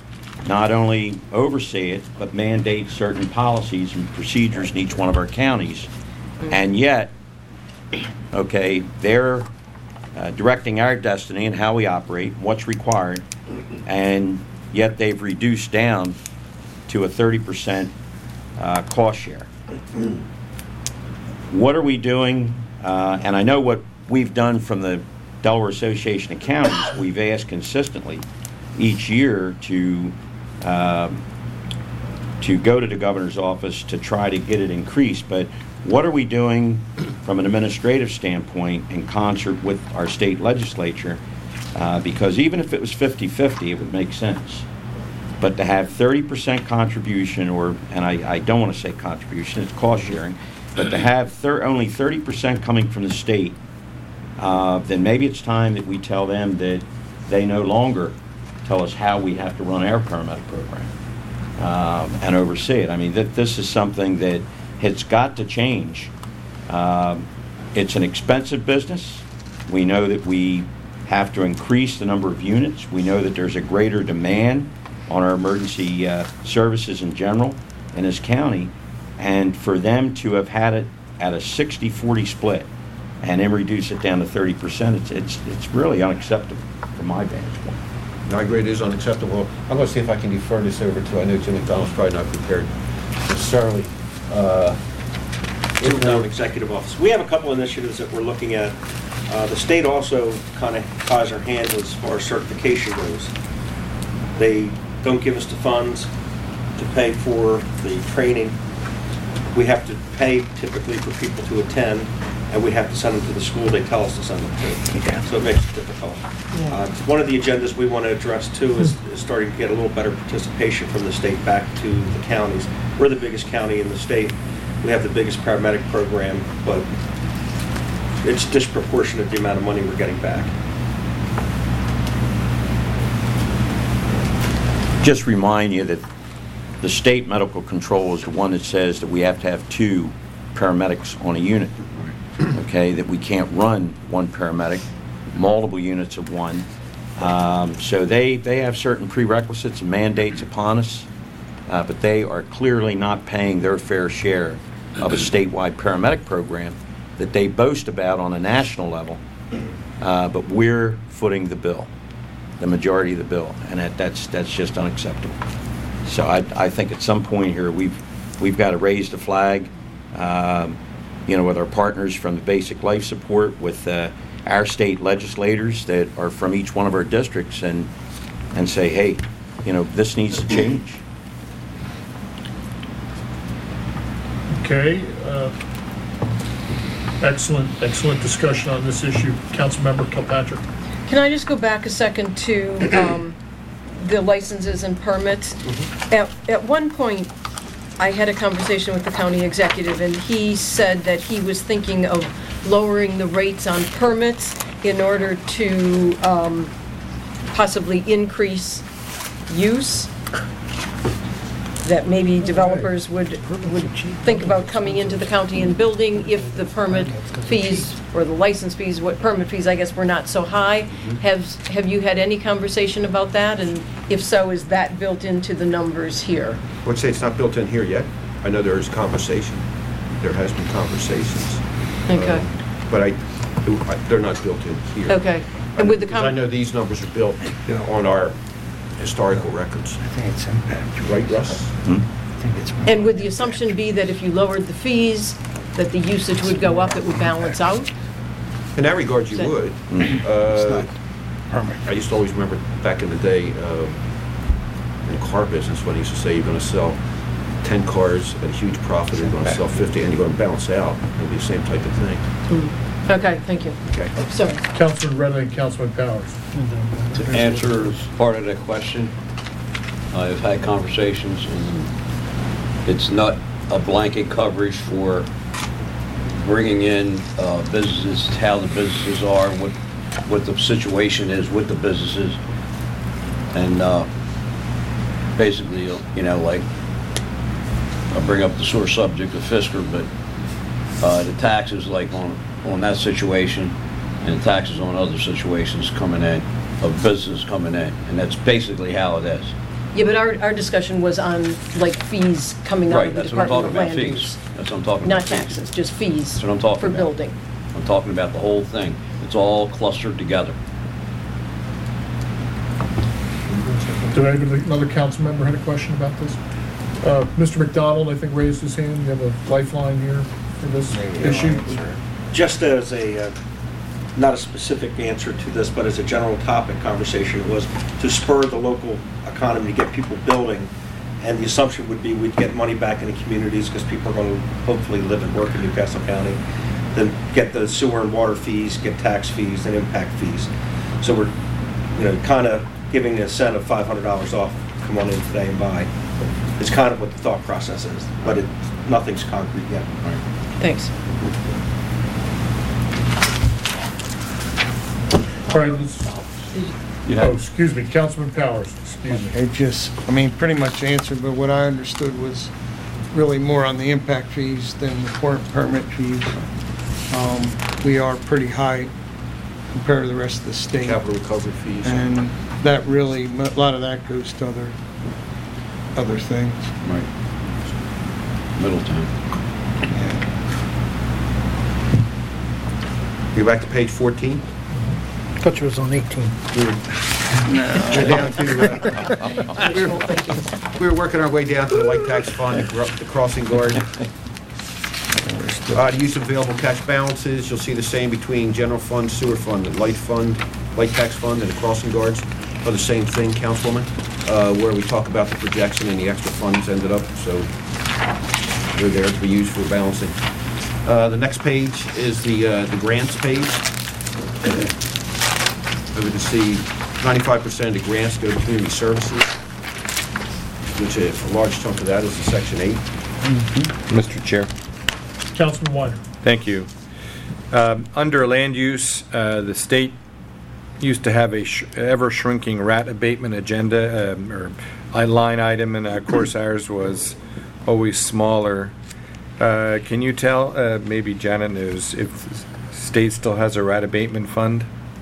not only oversee it, but mandate certain policies and procedures in each one of our counties. And yet, okay, they're directing our destiny and how we operate, what's required, and yet they've reduced down to a 30% cost share. What are we doing? And I know what we've done from the Delaware Association of Counties. We've asked consistently each year to go to the governor's office to try to get it increased. But what are we doing from an administrative standpoint in concert with our state legislature? Because even if it was 50-50, it would make sense. But to have 30% contribution, and I don't want to say contribution, it's cost sharing, but to have only 30% coming from the state, then maybe it's time that we tell them that they no longer tell us how we have to run our paramedic program and oversee it. I mean, this is something that has got to change. It's an expensive business. We know that we have to increase the number of units. We know that there's a greater demand on our emergency services in general in this county. And for them to have had it at a 60-40 split and then reduce it down to 30%, it's really unacceptable from my vantage point. No, I agree, it is unacceptable. I'm going to see if I can defer this over to, I know Jim McDonald's probably not prepared necessarily. Jim McDonald, Executive Office. We have a couple initiatives that we're looking at. The state also kind of ties our hands as far as certification goes. They don't give us the funds to pay for the training. We have to pay typically for people to attend, and we have to send them to the school they tell us to send them to. So it makes it difficult. One of the agendas we want to address too is starting to get a little better participation from the state back to the counties. We're the biggest county in the state. We have the biggest paramedic program, but it's disproportionate the amount of money we're getting back. Just remind you that the state medical control is the one that says that we have to have 2 paramedics on a unit. Okay, that we can't run 1 paramedic, multiple units of 1. So they have certain prerequisites and mandates upon us, but they are clearly not paying their fair share of a statewide paramedic program that they boast about on a national level, but we're footing the bill, the majority of the bill, and that's just unacceptable. So I think at some point here we've got to raise the flag, with our partners from the Basic Life Support, with our state legislators that are from each one of our districts, and say, hey, this needs to change. Okay. Excellent discussion on this issue. Councilmember Kilpatrick. Can I just go back a second to the licenses and permits? At one point, I had a conversation with the county executive, and he said that he was thinking of lowering the rates on permits in order to possibly increase use, that maybe developers would think about coming into the county and building if the permit fees, or the license fees, permit fees, I guess, were not so high. Have you had any conversation about that? And if so, is that built into the numbers here? I would say it's not built in here yet. I know there is conversation. There has been conversations. Okay. But they're not built in here. Okay. And with the I know these numbers are built on our historical records. I think it's impact. Right, Russ? I think it's And would the assumption be that if you lowered the fees, that the usage would go up, it would balance out? In that regard, you would. It's not permanent. I used to always remember back in the day in the car business when he used to say you're going to sell 10 cars at a huge profit, you're going to sell 50, and you're going to balance out. It'll be the same type of thing. Okay, thank you. Okay. Sorry. Councilman Redley, Councilman Powers. To answer part of that question, I've had conversations, and it's not a blanket coverage for bringing in businesses, how the businesses are, what the situation is with the businesses, and basically, like, I'll bring up the sore subject of Fisker, but the taxes, like on that situation, and taxes on other situations coming in, of business coming in, and that's basically how it is. Yeah, but our discussion was on like fees coming out Right, of the that's what I'm Department talking of about, Land fees. Use. That's what I'm talking Not about. taxes, just fees. That's what I'm talking for about. building. I'm talking about the whole thing. It's all clustered together. Did another council member had a question about this? Mr. McDonald, I think, raised his hand. You have a lifeline here for this issue? Just as a, not a specific answer to this, but as a general topic conversation, it was to spur the local economy to get people building. And the assumption would be we'd get money back in the communities because people are going to hopefully live and work in Newcastle County. Then get the sewer and water fees, get tax fees and impact fees. So we're, kind of giving the incentive $500 off, come on in today and buy. It's kind of what the thought process is, but nothing's concrete yet. Thanks. All right, excuse me, Councilman Powers, excuse me. It just, pretty much answered, but what I understood was really more on the impact fees than the permit fees. We are pretty high compared to the rest of the state. Capital recovery fees. And that really, a lot of that goes to other things. Right. Middletown. Go back to page 14. I thought you was on 18. We're down to, we were working our way down to the light tax fund, the crossing guard. The use of available cash balances, you'll see the same between general fund, sewer fund, the light tax fund, and the crossing guards are the same thing, Councilwoman, where we talk about the projection and the extra funds ended up, so they're there to be used for balancing. The next page is the grants page. Over to see 95% of the grants go to community services, which a large chunk of that is in Section 8. Mr. Chair. Councilman Weiner. Thank you. Under land use, the state used to have a ever-shrinking rat abatement agenda or a line item, and of course ours was always smaller. Can you tell, maybe Janet knows, if the state still has a rat abatement fund?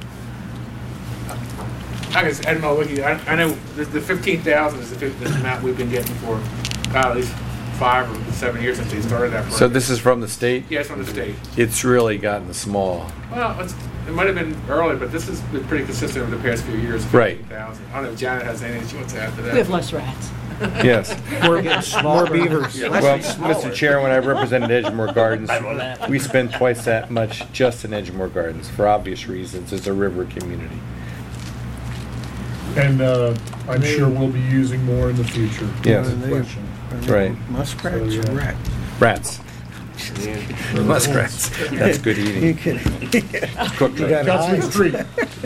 I guess I don't know. I know the 15,000 is the amount we've been getting for at least 5 or 7 years since they started that program. So this is from the state? Yeah, it's from the state. It's really gotten small. Well, it might have been early, but this has been pretty consistent over the past few years. Right. 15,000. I don't know if Janet has anything she wants to add to that. We have less rats. Yes. More beavers. Well, Mr. Chair, when I represented Edgemoor Gardens, we spend twice that much just in Edgemoor Gardens for obvious reasons. It's a river community. And I'm sure we'll be using more in the future. Yes. Question. Right. Muskrats or rats? Rats. Muskrats. That's good eating. You kidding? Cooked right. Councilman Street.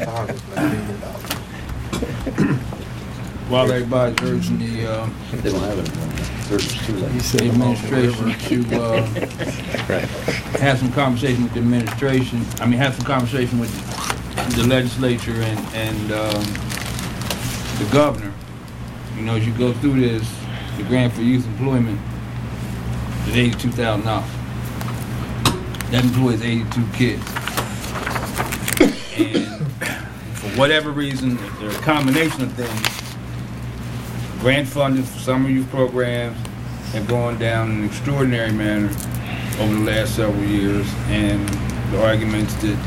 While everybody's urging the They don't have it anymore. They're just too late. administration to Right. have some conversation with the administration, have some conversation with the legislature and the governor. As you go through this, the grant for youth employment is $82,000. That employs 82 kids. And for whatever reason, there are a combination of things. Grant funding for summer youth programs have gone down in an extraordinary manner over the last several years, and the arguments that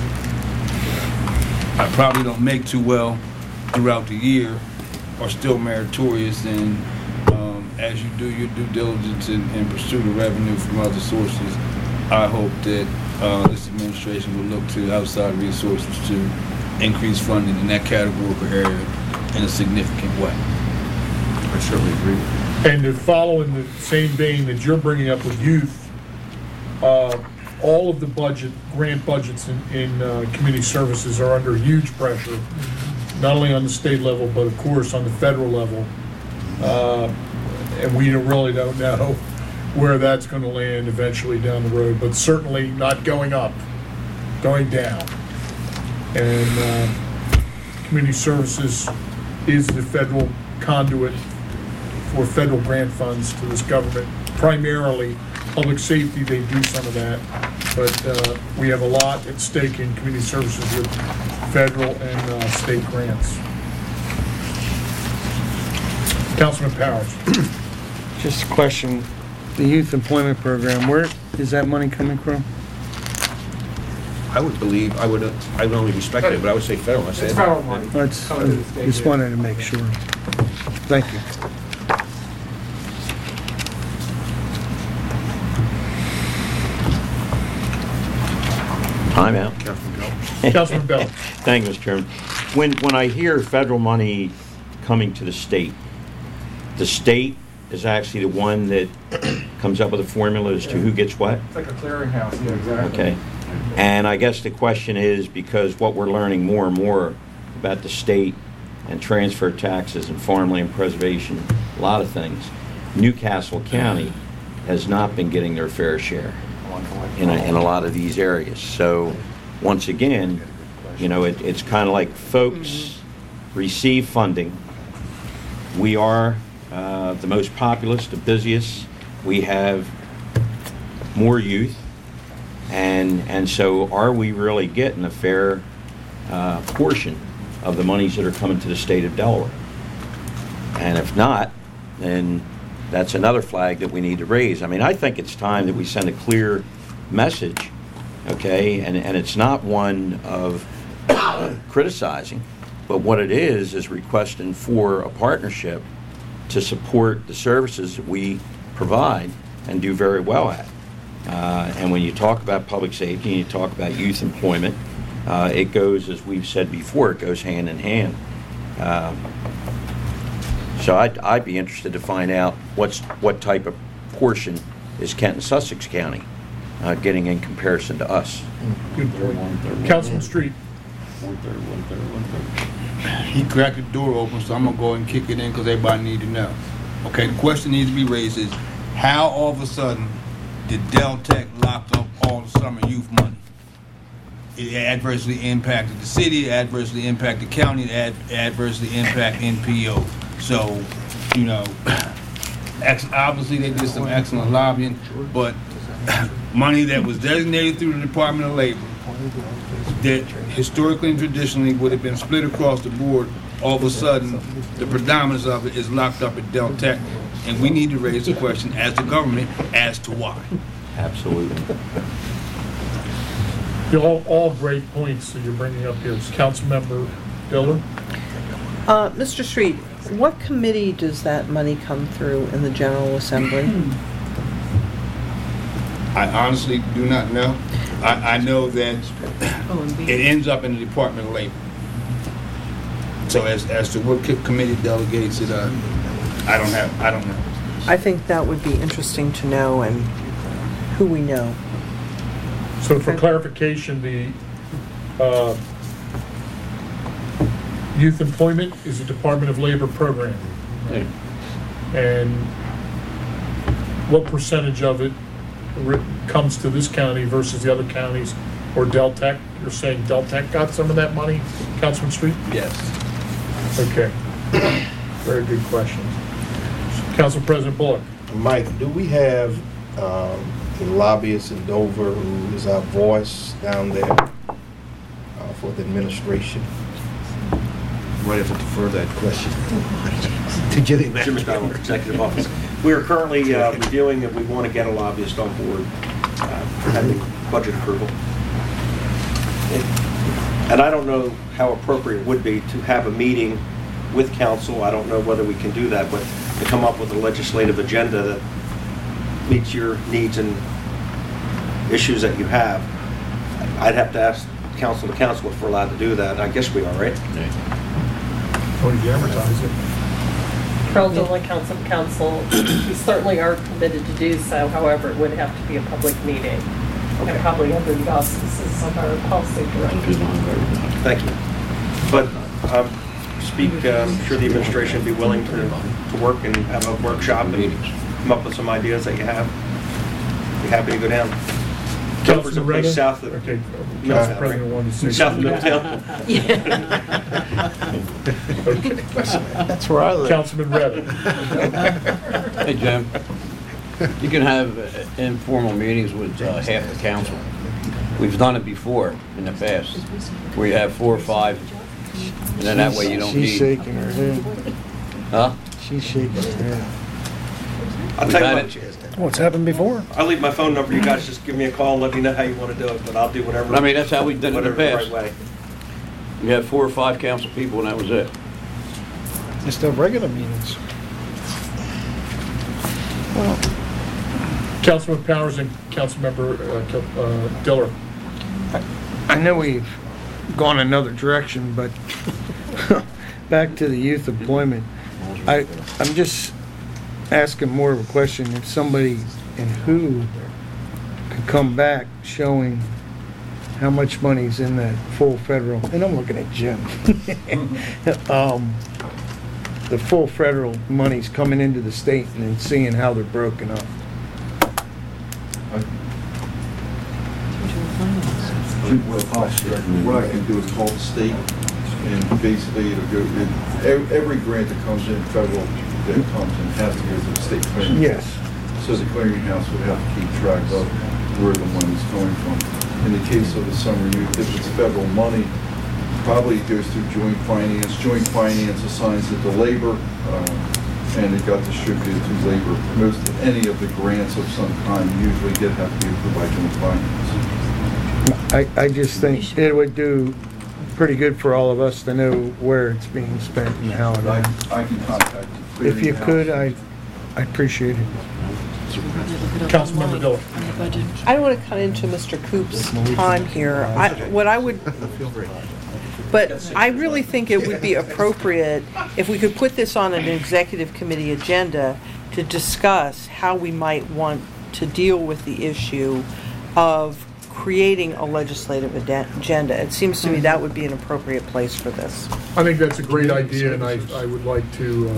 I probably don't make too well throughout the year are still meritorious, and as you do your due diligence and pursue the revenue from other sources, I hope that this administration will look to outside resources to increase funding in that categorical area in a significant way. I certainly agree. And to follow in the same vein that you're bringing up with youth, all of the grant budgets in community services are under huge pressure, not only on the state level, but of course on the federal level. And we really don't know where that's going to land eventually down the road, but certainly not going up, going down. And community services is the federal conduit for federal grant funds to this government. Primarily, public safety, they do some of that, but we have a lot at stake in community services with federal and state grants. Councilman Powers. Just a question, the youth employment program, where is that money coming from? I would believe, I would only respect it, but I would say federal. I It's said federal money. That's, Coming to the state, just yeah. wanted to make sure. Thank you. Time out. Councilman Bell. Thank you, Mr. Chairman. When I hear federal money coming to the state is actually the one that comes up with a formula as to who gets what? It's like a clearinghouse, yeah, exactly. Okay. And I guess the question is, because what we're learning more and more about the state and transfer taxes and farmland preservation, a lot of things, Newcastle County has not been getting their fair share in a lot of these areas. So once again, you know, it's kind of like folks receive funding. We are the most populous, the busiest. We have more youth. And so are we really getting a fair portion of the monies that are coming to the state of Delaware? And if not, then that's another flag that we need to raise. I mean, I think it's time that we send a clear message, okay? And it's not one of criticizing, but what it is requesting for a partnership to support the services that we provide and do very well at. And when you talk about public safety and you talk about youth employment, it goes, as we've said before, it goes hand in hand. So I'd be interested to find out what type of portion is Kent and Sussex County getting in comparison to us. Good point. Councilman Street. He cracked the door open, so I'm gonna go and kick it in because everybody need to know. Okay, the question needs to be raised is, how all of a sudden did Deltec lock up all the summer youth money? It adversely impacted the city, it adversely impacted the county, it adversely impacted NPO. So, you know, obviously they did some excellent lobbying, but money that was designated through the Department of Labor that historically and traditionally would have been split across the board, all of a sudden the predominance of it is locked up at Deltec, and we need to raise the question as the government as to why. Absolutely. You're all great points that you're bringing up here. Councilmember Diller. Mr. Street, what committee does that money come through in the General Assembly? I honestly do not know. I know that it ends up in the Department of Labor. So as to what committee delegates it, I don't know. I think that would be interesting to know, and who we know. So for clarification, the youth employment is a Department of Labor program. Yeah. And what percentage of it comes to this county versus the other counties, or Deltec? You're saying Deltec got some of that money, Councilman Street? Yes. Okay. Very good question. Council President Bullock. Mike, do we have a lobbyist in Dover who is our voice down there for the administration? Might have to defer that question to Jimmy Jim McDonald, Executive Office. We are currently reviewing if we want to get a lobbyist on board, pending budget approval. And I don't know how appropriate it would be to have a meeting with council. I don't know whether we can do that, but to come up with a legislative agenda that meets your needs and issues that you have. I'd have to ask council to council if we're allowed to do that. I guess we are, right? Or you advertise it? Carol Dolan, Council to Council, we certainly are committed to do so. However, it would have to be a public meeting. And probably under the auspices of our policy director. Thank you. But I'm sure the administration would be willing to work and have a workshop and come up with some ideas that you have. Be happy to go down. Dover's a place south of Council President wanted to say south of something. Middletown. That's where I live. Councilman Reddick. Hey, Jim. You can have informal meetings with half the council. We've done it before in the past, where you have 4 or 5, and then that way you don't need. She's shaking her head. Huh? She's shaking her head. I'll We've tell had you it. what, What's happened before? I'll leave my phone number. You guys just give me a call and let me know how you want to do it, but I'll do whatever. I mean, that's how we've done it in the whatever past. right way. We had 4 or 5 council people and that was it. Just have regular meetings. Councilman Powers and Councilmember Diller. I know we've gone another direction, but back to the youth employment. I'm just asking more of a question. If somebody and who could come back showing how much money's in that full federal, and I'm looking at Jim. The full federal money's coming into the state and then seeing how they're broken up. What I can do is call the state, and basically it'll go, every grant that comes in, federal that comes in, has to go to the state clearinghouse. Yes. So the clearinghouse would have to keep track of where the money's going from. In the case of the summer youth, if it's federal money, probably it goes through joint finance. Joint finance assigns it to labor, and it got distributed to labor. Any of the grants of some kind usually have to be approved by joint finance. I just think it would do pretty good for all of us to know where it's being spent and how it is. I can contact the If you clearinghouse. could, I appreciate it. Councilmember Diller. I don't want to cut into Mr. Coop's time here. But I really think it would be appropriate if we could put this on an executive committee agenda to discuss how we might want to deal with the issue of creating a legislative agenda. It seems to me that would be an appropriate place for this. I think that's a great idea, and I would like to,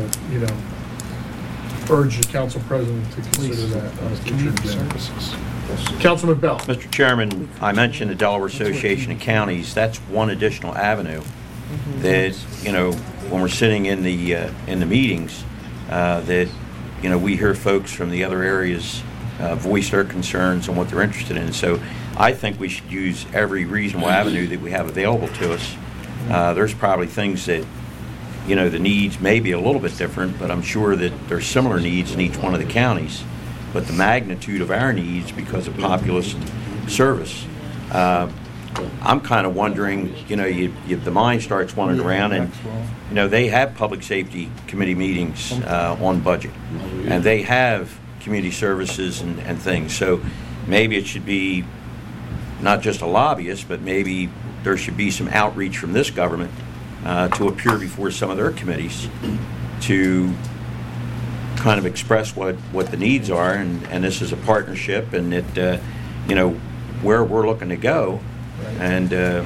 urge the council president to consider that on a future agenda. Councilman Bell. Mr. Chairman, I mentioned the Delaware Association of Counties. That's one additional avenue that, when we're sitting in the meetings, that, we hear folks from the other areas voice their concerns and what they're interested in. So I think we should use every reasonable avenue that we have available to us. There's probably things that, the needs may be a little bit different, but I'm sure that there's similar needs in each one of the counties. But the magnitude of our needs because of populace and service, I'm kind of wondering, the mind starts wandering around, and, they have public safety committee meetings on budget, and they have community services and things. So maybe it should be not just a lobbyist, but maybe there should be some outreach from this government to appear before some of their committees to kind of express what the needs are, and this is a partnership, and it, where we're looking to go, and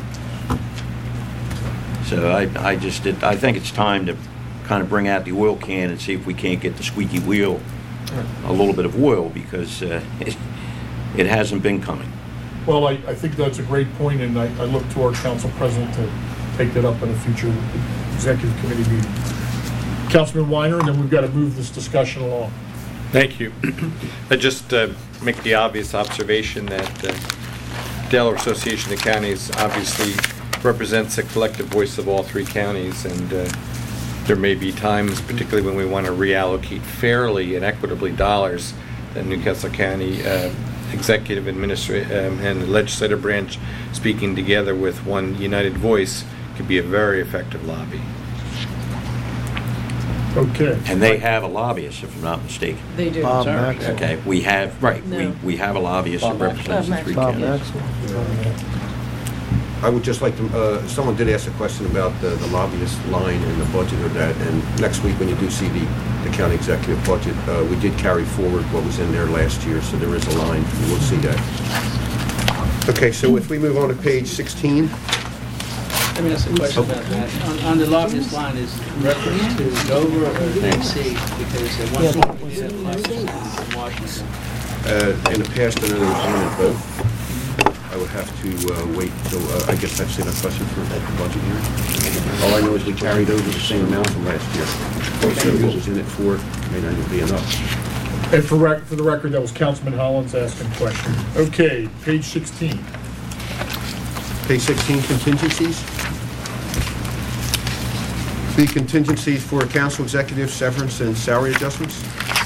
so I think it's time to kind of bring out the oil can and see if we can't get the squeaky wheel a little bit of oil, because it hasn't been coming. Well, I think that's a great point, and I look to our council president to take that up in a future executive committee meeting. Councilman Weiner, and then we've got to move this discussion along. Thank you. I just make the obvious observation that Delaware Association of Counties obviously represents a collective voice of all 3 counties, and there may be times, particularly when we want to reallocate fairly and equitably dollars, that Newcastle County executive, administrative, and legislative branch speaking together with one united voice could be a very effective lobby. Okay. And they have a lobbyist, if I'm not mistaken. They do. Bob Maxwell. Okay, we have, right, No. we have a lobbyist that represents the 3 Bob counties. Maxwell. I would just like to, someone did ask a question about the lobbyist line in the budget or that, and next week when you do see the county executive budget, we did carry forward what was in there last year, so there is a line, you will see that. Okay, so if we move on to page 16. Let me ask a question about that. On the lobbyist line, is reference to Dover or D.C.? Because at one point we had lobbyists in Washington. In the past, I know there was one in both. I would have to wait till, I guess that's a question for the budget hearing. All I know is we carried over the same amount from last year. So what was in it for may not even be enough. And for the record, that was Councilman Hollins asking a question. Okay, page 16. Page 16, contingencies. The contingencies for council executive severance and salary adjustments.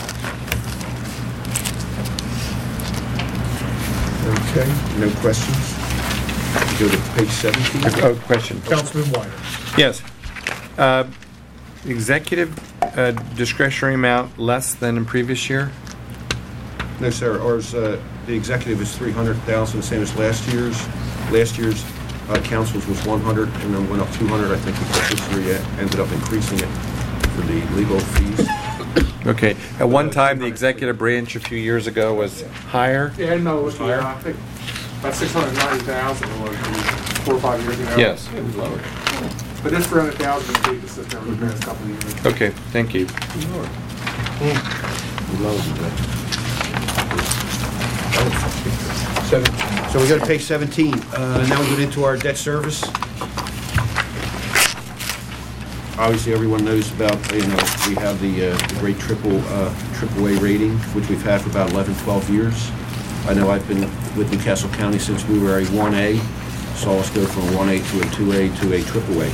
Okay, no questions. Go to page 17. Oh, question. Councilman Weiner. Yes. Executive discretionary amount less than in previous year? No, sir. Ours, the executive is 300,000, same as last year's. Last year's council's was 100, and then went up 200, I think, because this year you ended up increasing it for the legal fees. Okay. At one time, the executive branch a few years ago was higher? Yeah, no, it was higher. I think about 690,000 was 4 or 5 years ago. Yes. It was lower. But this 300,000 is big system over the past couple of years. Okay, thank you. So we go to page 17. Now we get into our debt service. Obviously, everyone knows about, we have the great AAA rating, which we've had for about 11, 12 years. I know I've been with Newcastle County since we were a 1A. Saw us go from a 1A to a 2A to a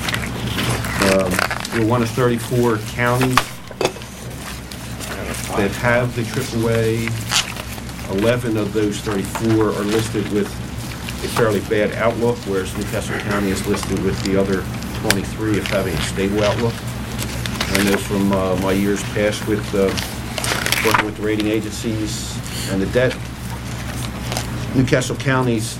AAA. We're one of 34 counties that have the AAA. 11 of those 34 are listed with a fairly bad outlook, whereas Newcastle County is listed with the other 23 of having a stable outlook. I know from my years past with working with the rating agencies and the debt, Newcastle County's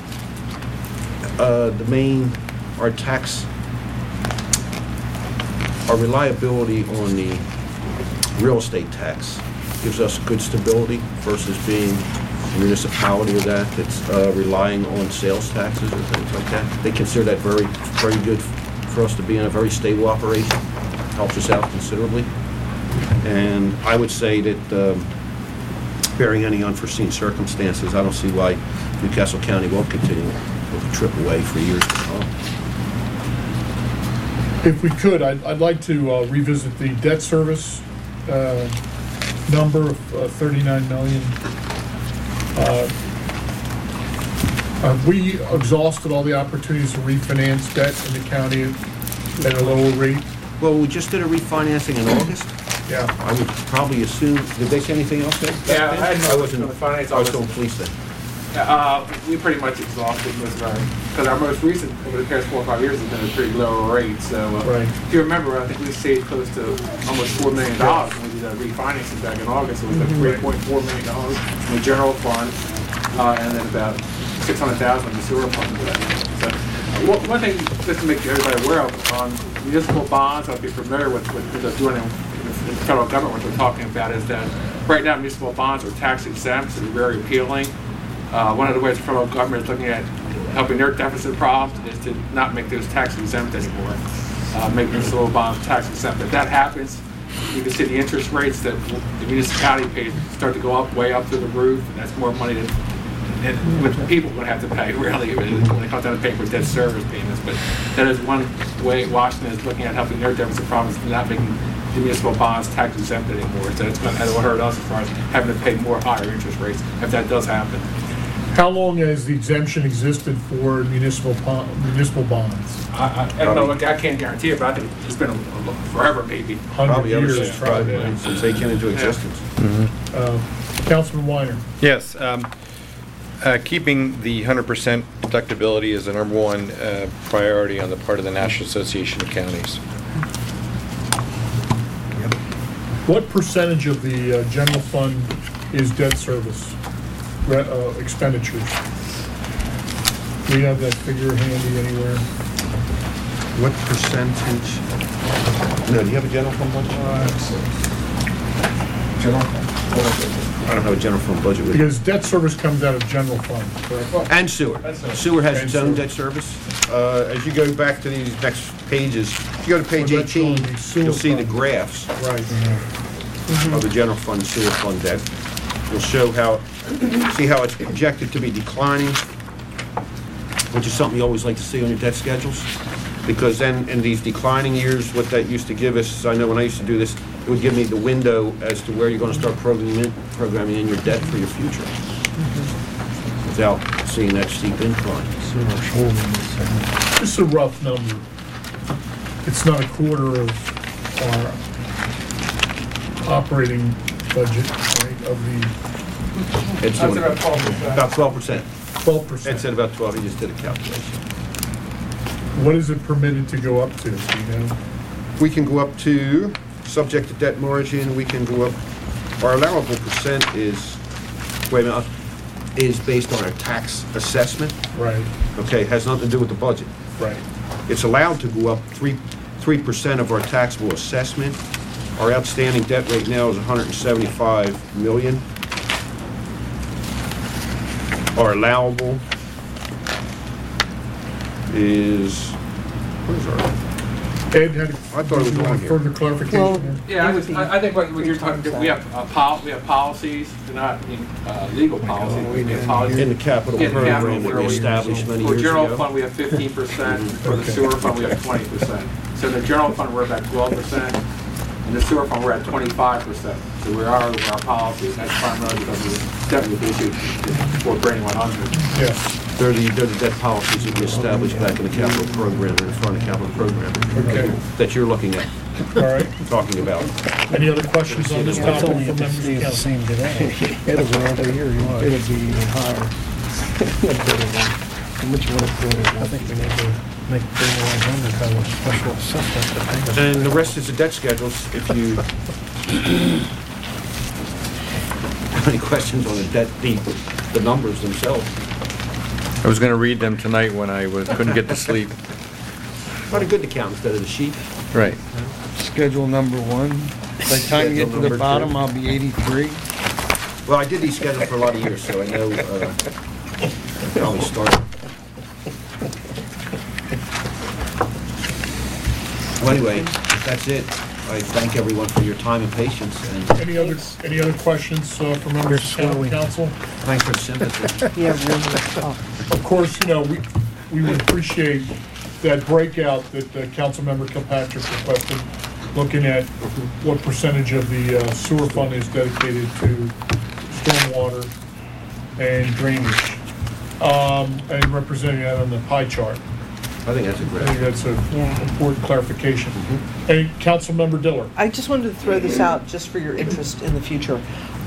our reliability on the real estate tax gives us good stability versus being a municipality of that's relying on sales taxes or things like that. They consider that very, very good for us to be in a very stable operation. Helps us out considerably. And I would say that barring any unforeseen circumstances, I don't see why Newcastle County won't continue with the AAA for years to come. If we could, I'd like to revisit the debt service number of 39 million. Have we exhausted all the opportunities to refinance debt in the county at a lower rate? Well, we just did a refinancing in August. Yeah. I would probably assume, did they say anything else then? Yeah, I had no wasn't, on the finance I was office. still police then. We pretty much exhausted most of our, because our most recent, over the past 4 or 5 years, has been a pretty low rate. So Right. if you remember, I think we saved close to almost $4 million when we did our refinancing back in August. It was like $3.4 million in the general fund, and then about $600,000 in the sewer fund. So, one thing, just to make everybody aware of, on municipal bonds, I'll be familiar with what they're doing in the federal government, what they're talking about is that right now municipal bonds are tax exempt, so they're very appealing. One of the ways the federal government is looking at helping their deficit problems is to not make those tax exempt anymore, make municipal bonds tax exempt. If that happens, you can see the interest rates that the municipality pays start to go up, way up to the roof, and that's more money than what people would have to pay, really, when it comes down to paying for debt service payments. But that is one way Washington is looking at helping their deficit problems, not making the municipal bonds tax exempt anymore. So it's going to hurt us as far as having to pay more higher interest rates if that does happen. How long has the exemption existed for municipal bonds? I don't know. I can't guarantee it, but I think it's been forever, maybe. 100 Probably ever years. since they came into existence. Councilman Weiner. Yes. Keeping the 100% deductibility is the number one priority on the part of the National Association of Counties. What percentage of the general fund is debt service expenditures? Do you have that figure handy anywhere? What percentage? No, do you have a general fund budget? General fund? I don't have a general fund budget with me. Because debt service comes out of general fund, correct? And sewer. Sewer has its own debt service. As you go back to these next pages, if you go to page 18, you'll see the graphs of the general fund, sewer fund debt. You'll show see how it's projected to be declining, which is something you always like to see on your debt schedules. Because then in these declining years, what that used to give us, I know when I used to do this, it would give me the window as to where you're going to start programming in your debt for your future, without seeing that steep incline. Just a rough number. It's not a quarter of our operating budget, right, of the It's That's doing about 12%. about 12%. 12%. Ed said about 12, he just did a calculation. What is it permitted to go up to, do you know? We can go up to, subject to debt margin, we can go up, our allowable percent is, wait a minute, is based on our tax assessment. Right. Okay, has nothing to do with the budget. Right. It's allowed to go up 3% of our taxable assessment. Our outstanding debt right now is 175 million. Our allowable is, what is our? Ed had, I thought it was on here. further clarification. Yeah, I think what you're talking, we have policies, they're not legal policies. We have policies. In the capital In the capital program that we where established many For years general ago. fund, we have 15%, for the sewer fund, we have 20%. So in the general fund, we're about 12%, in the sewer fund, we're at 25%. So we are over our policies, that's primarily because of the debt we issued before bringing 100. Yes. They're the debt policies that we established back in the capital program, in front of the capital program. Okay. That you're looking at, All right. talking about. Any other questions on this It's topic only from if it members of stays the council? same today. It'll go every year you want. It'll be even higher. How much you want to put it? I think we need to make 3,100 kind of special assessment to pay us. And the rest is the debt schedules, if you have any questions on the debt, the numbers themselves. I was gonna read them tonight when I couldn't get to sleep. Not a good account instead of the sheet. Right. Schedule number 1. By the time you get to the bottom, I'll be 83. Well, I did these schedules for a lot of years, so I know how we started. Well, anyway, that's it. I thank everyone for your time and patience, and Any other questions from members of town council? thanks for the sympathy. Yeah, really. Of course, you know, we would appreciate that breakout that Councilmember Kilpatrick requested, looking at what percentage of the sewer fund is dedicated to stormwater and drainage, and representing that on the pie chart. I think that's a I great. think that's an important clarification. And Councilmember Diller. I just wanted to throw this out just for your interest in the future.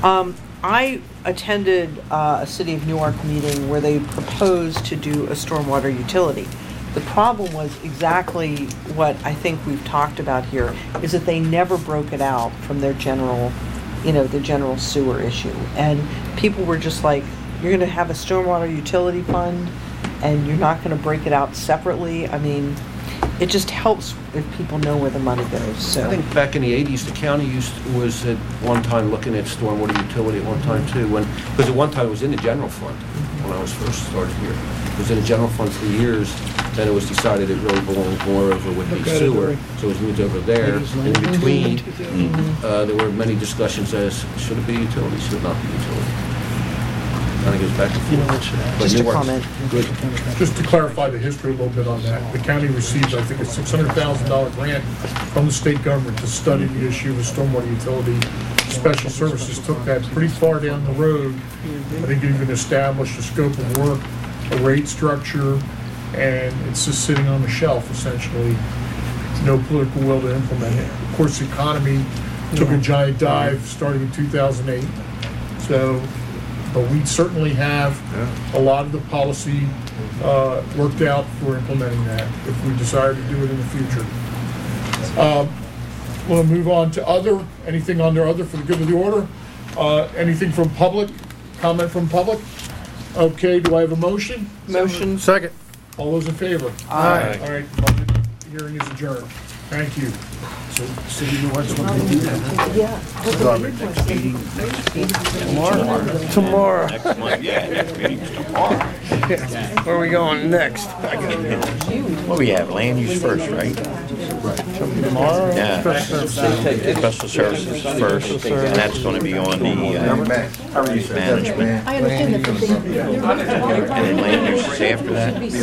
I attended a City of Newark meeting where they proposed to do a stormwater utility. The problem was exactly what I think we've talked about here, is that they never broke it out from their general, the general sewer issue. And people were just like, you're going to have a stormwater utility fund and you're not going to break it out separately? I mean, it just helps if people know where the money goes, so. I think back in the 80s, the county was at one time looking at stormwater utility at one time too, because at one time it was in the general fund when I was first started here. It was in the general fund for years, then it was decided it really belonged more over with the sewer, so it was moved over there. In between, there were many discussions as, should it be utility, should it not be utility? Kind of goes back and forth. But Just a Newark's comment. good. Just to clarify the history a little bit on that, the county received, I think, a $600,000 grant from the state government to study the issue of stormwater utility. Special Services took that pretty far down the road. I think it even established a scope of work, a rate structure, and it's just sitting on the shelf, essentially. No political will to implement it. Of course, the economy took a giant dive starting in 2008. So, but we certainly have a lot of the policy worked out for implementing that, if we desire to do it in the future. We'll move on to other, anything under other for the good of the order? Anything from public? Comment from public? Okay, do I have a motion? Motion. Second. All those in favor? Aye. All right, public hearing is adjourned. Thank you. So, City of Newark's when they do that, huh? Yeah. Tomorrow. Next month, yeah, next meeting's tomorrow. Where are we going next? What we have, land use first, right? Tomorrow? Yeah. Special services first, and that's gonna be on the management. I understand that, but And then land use is after that.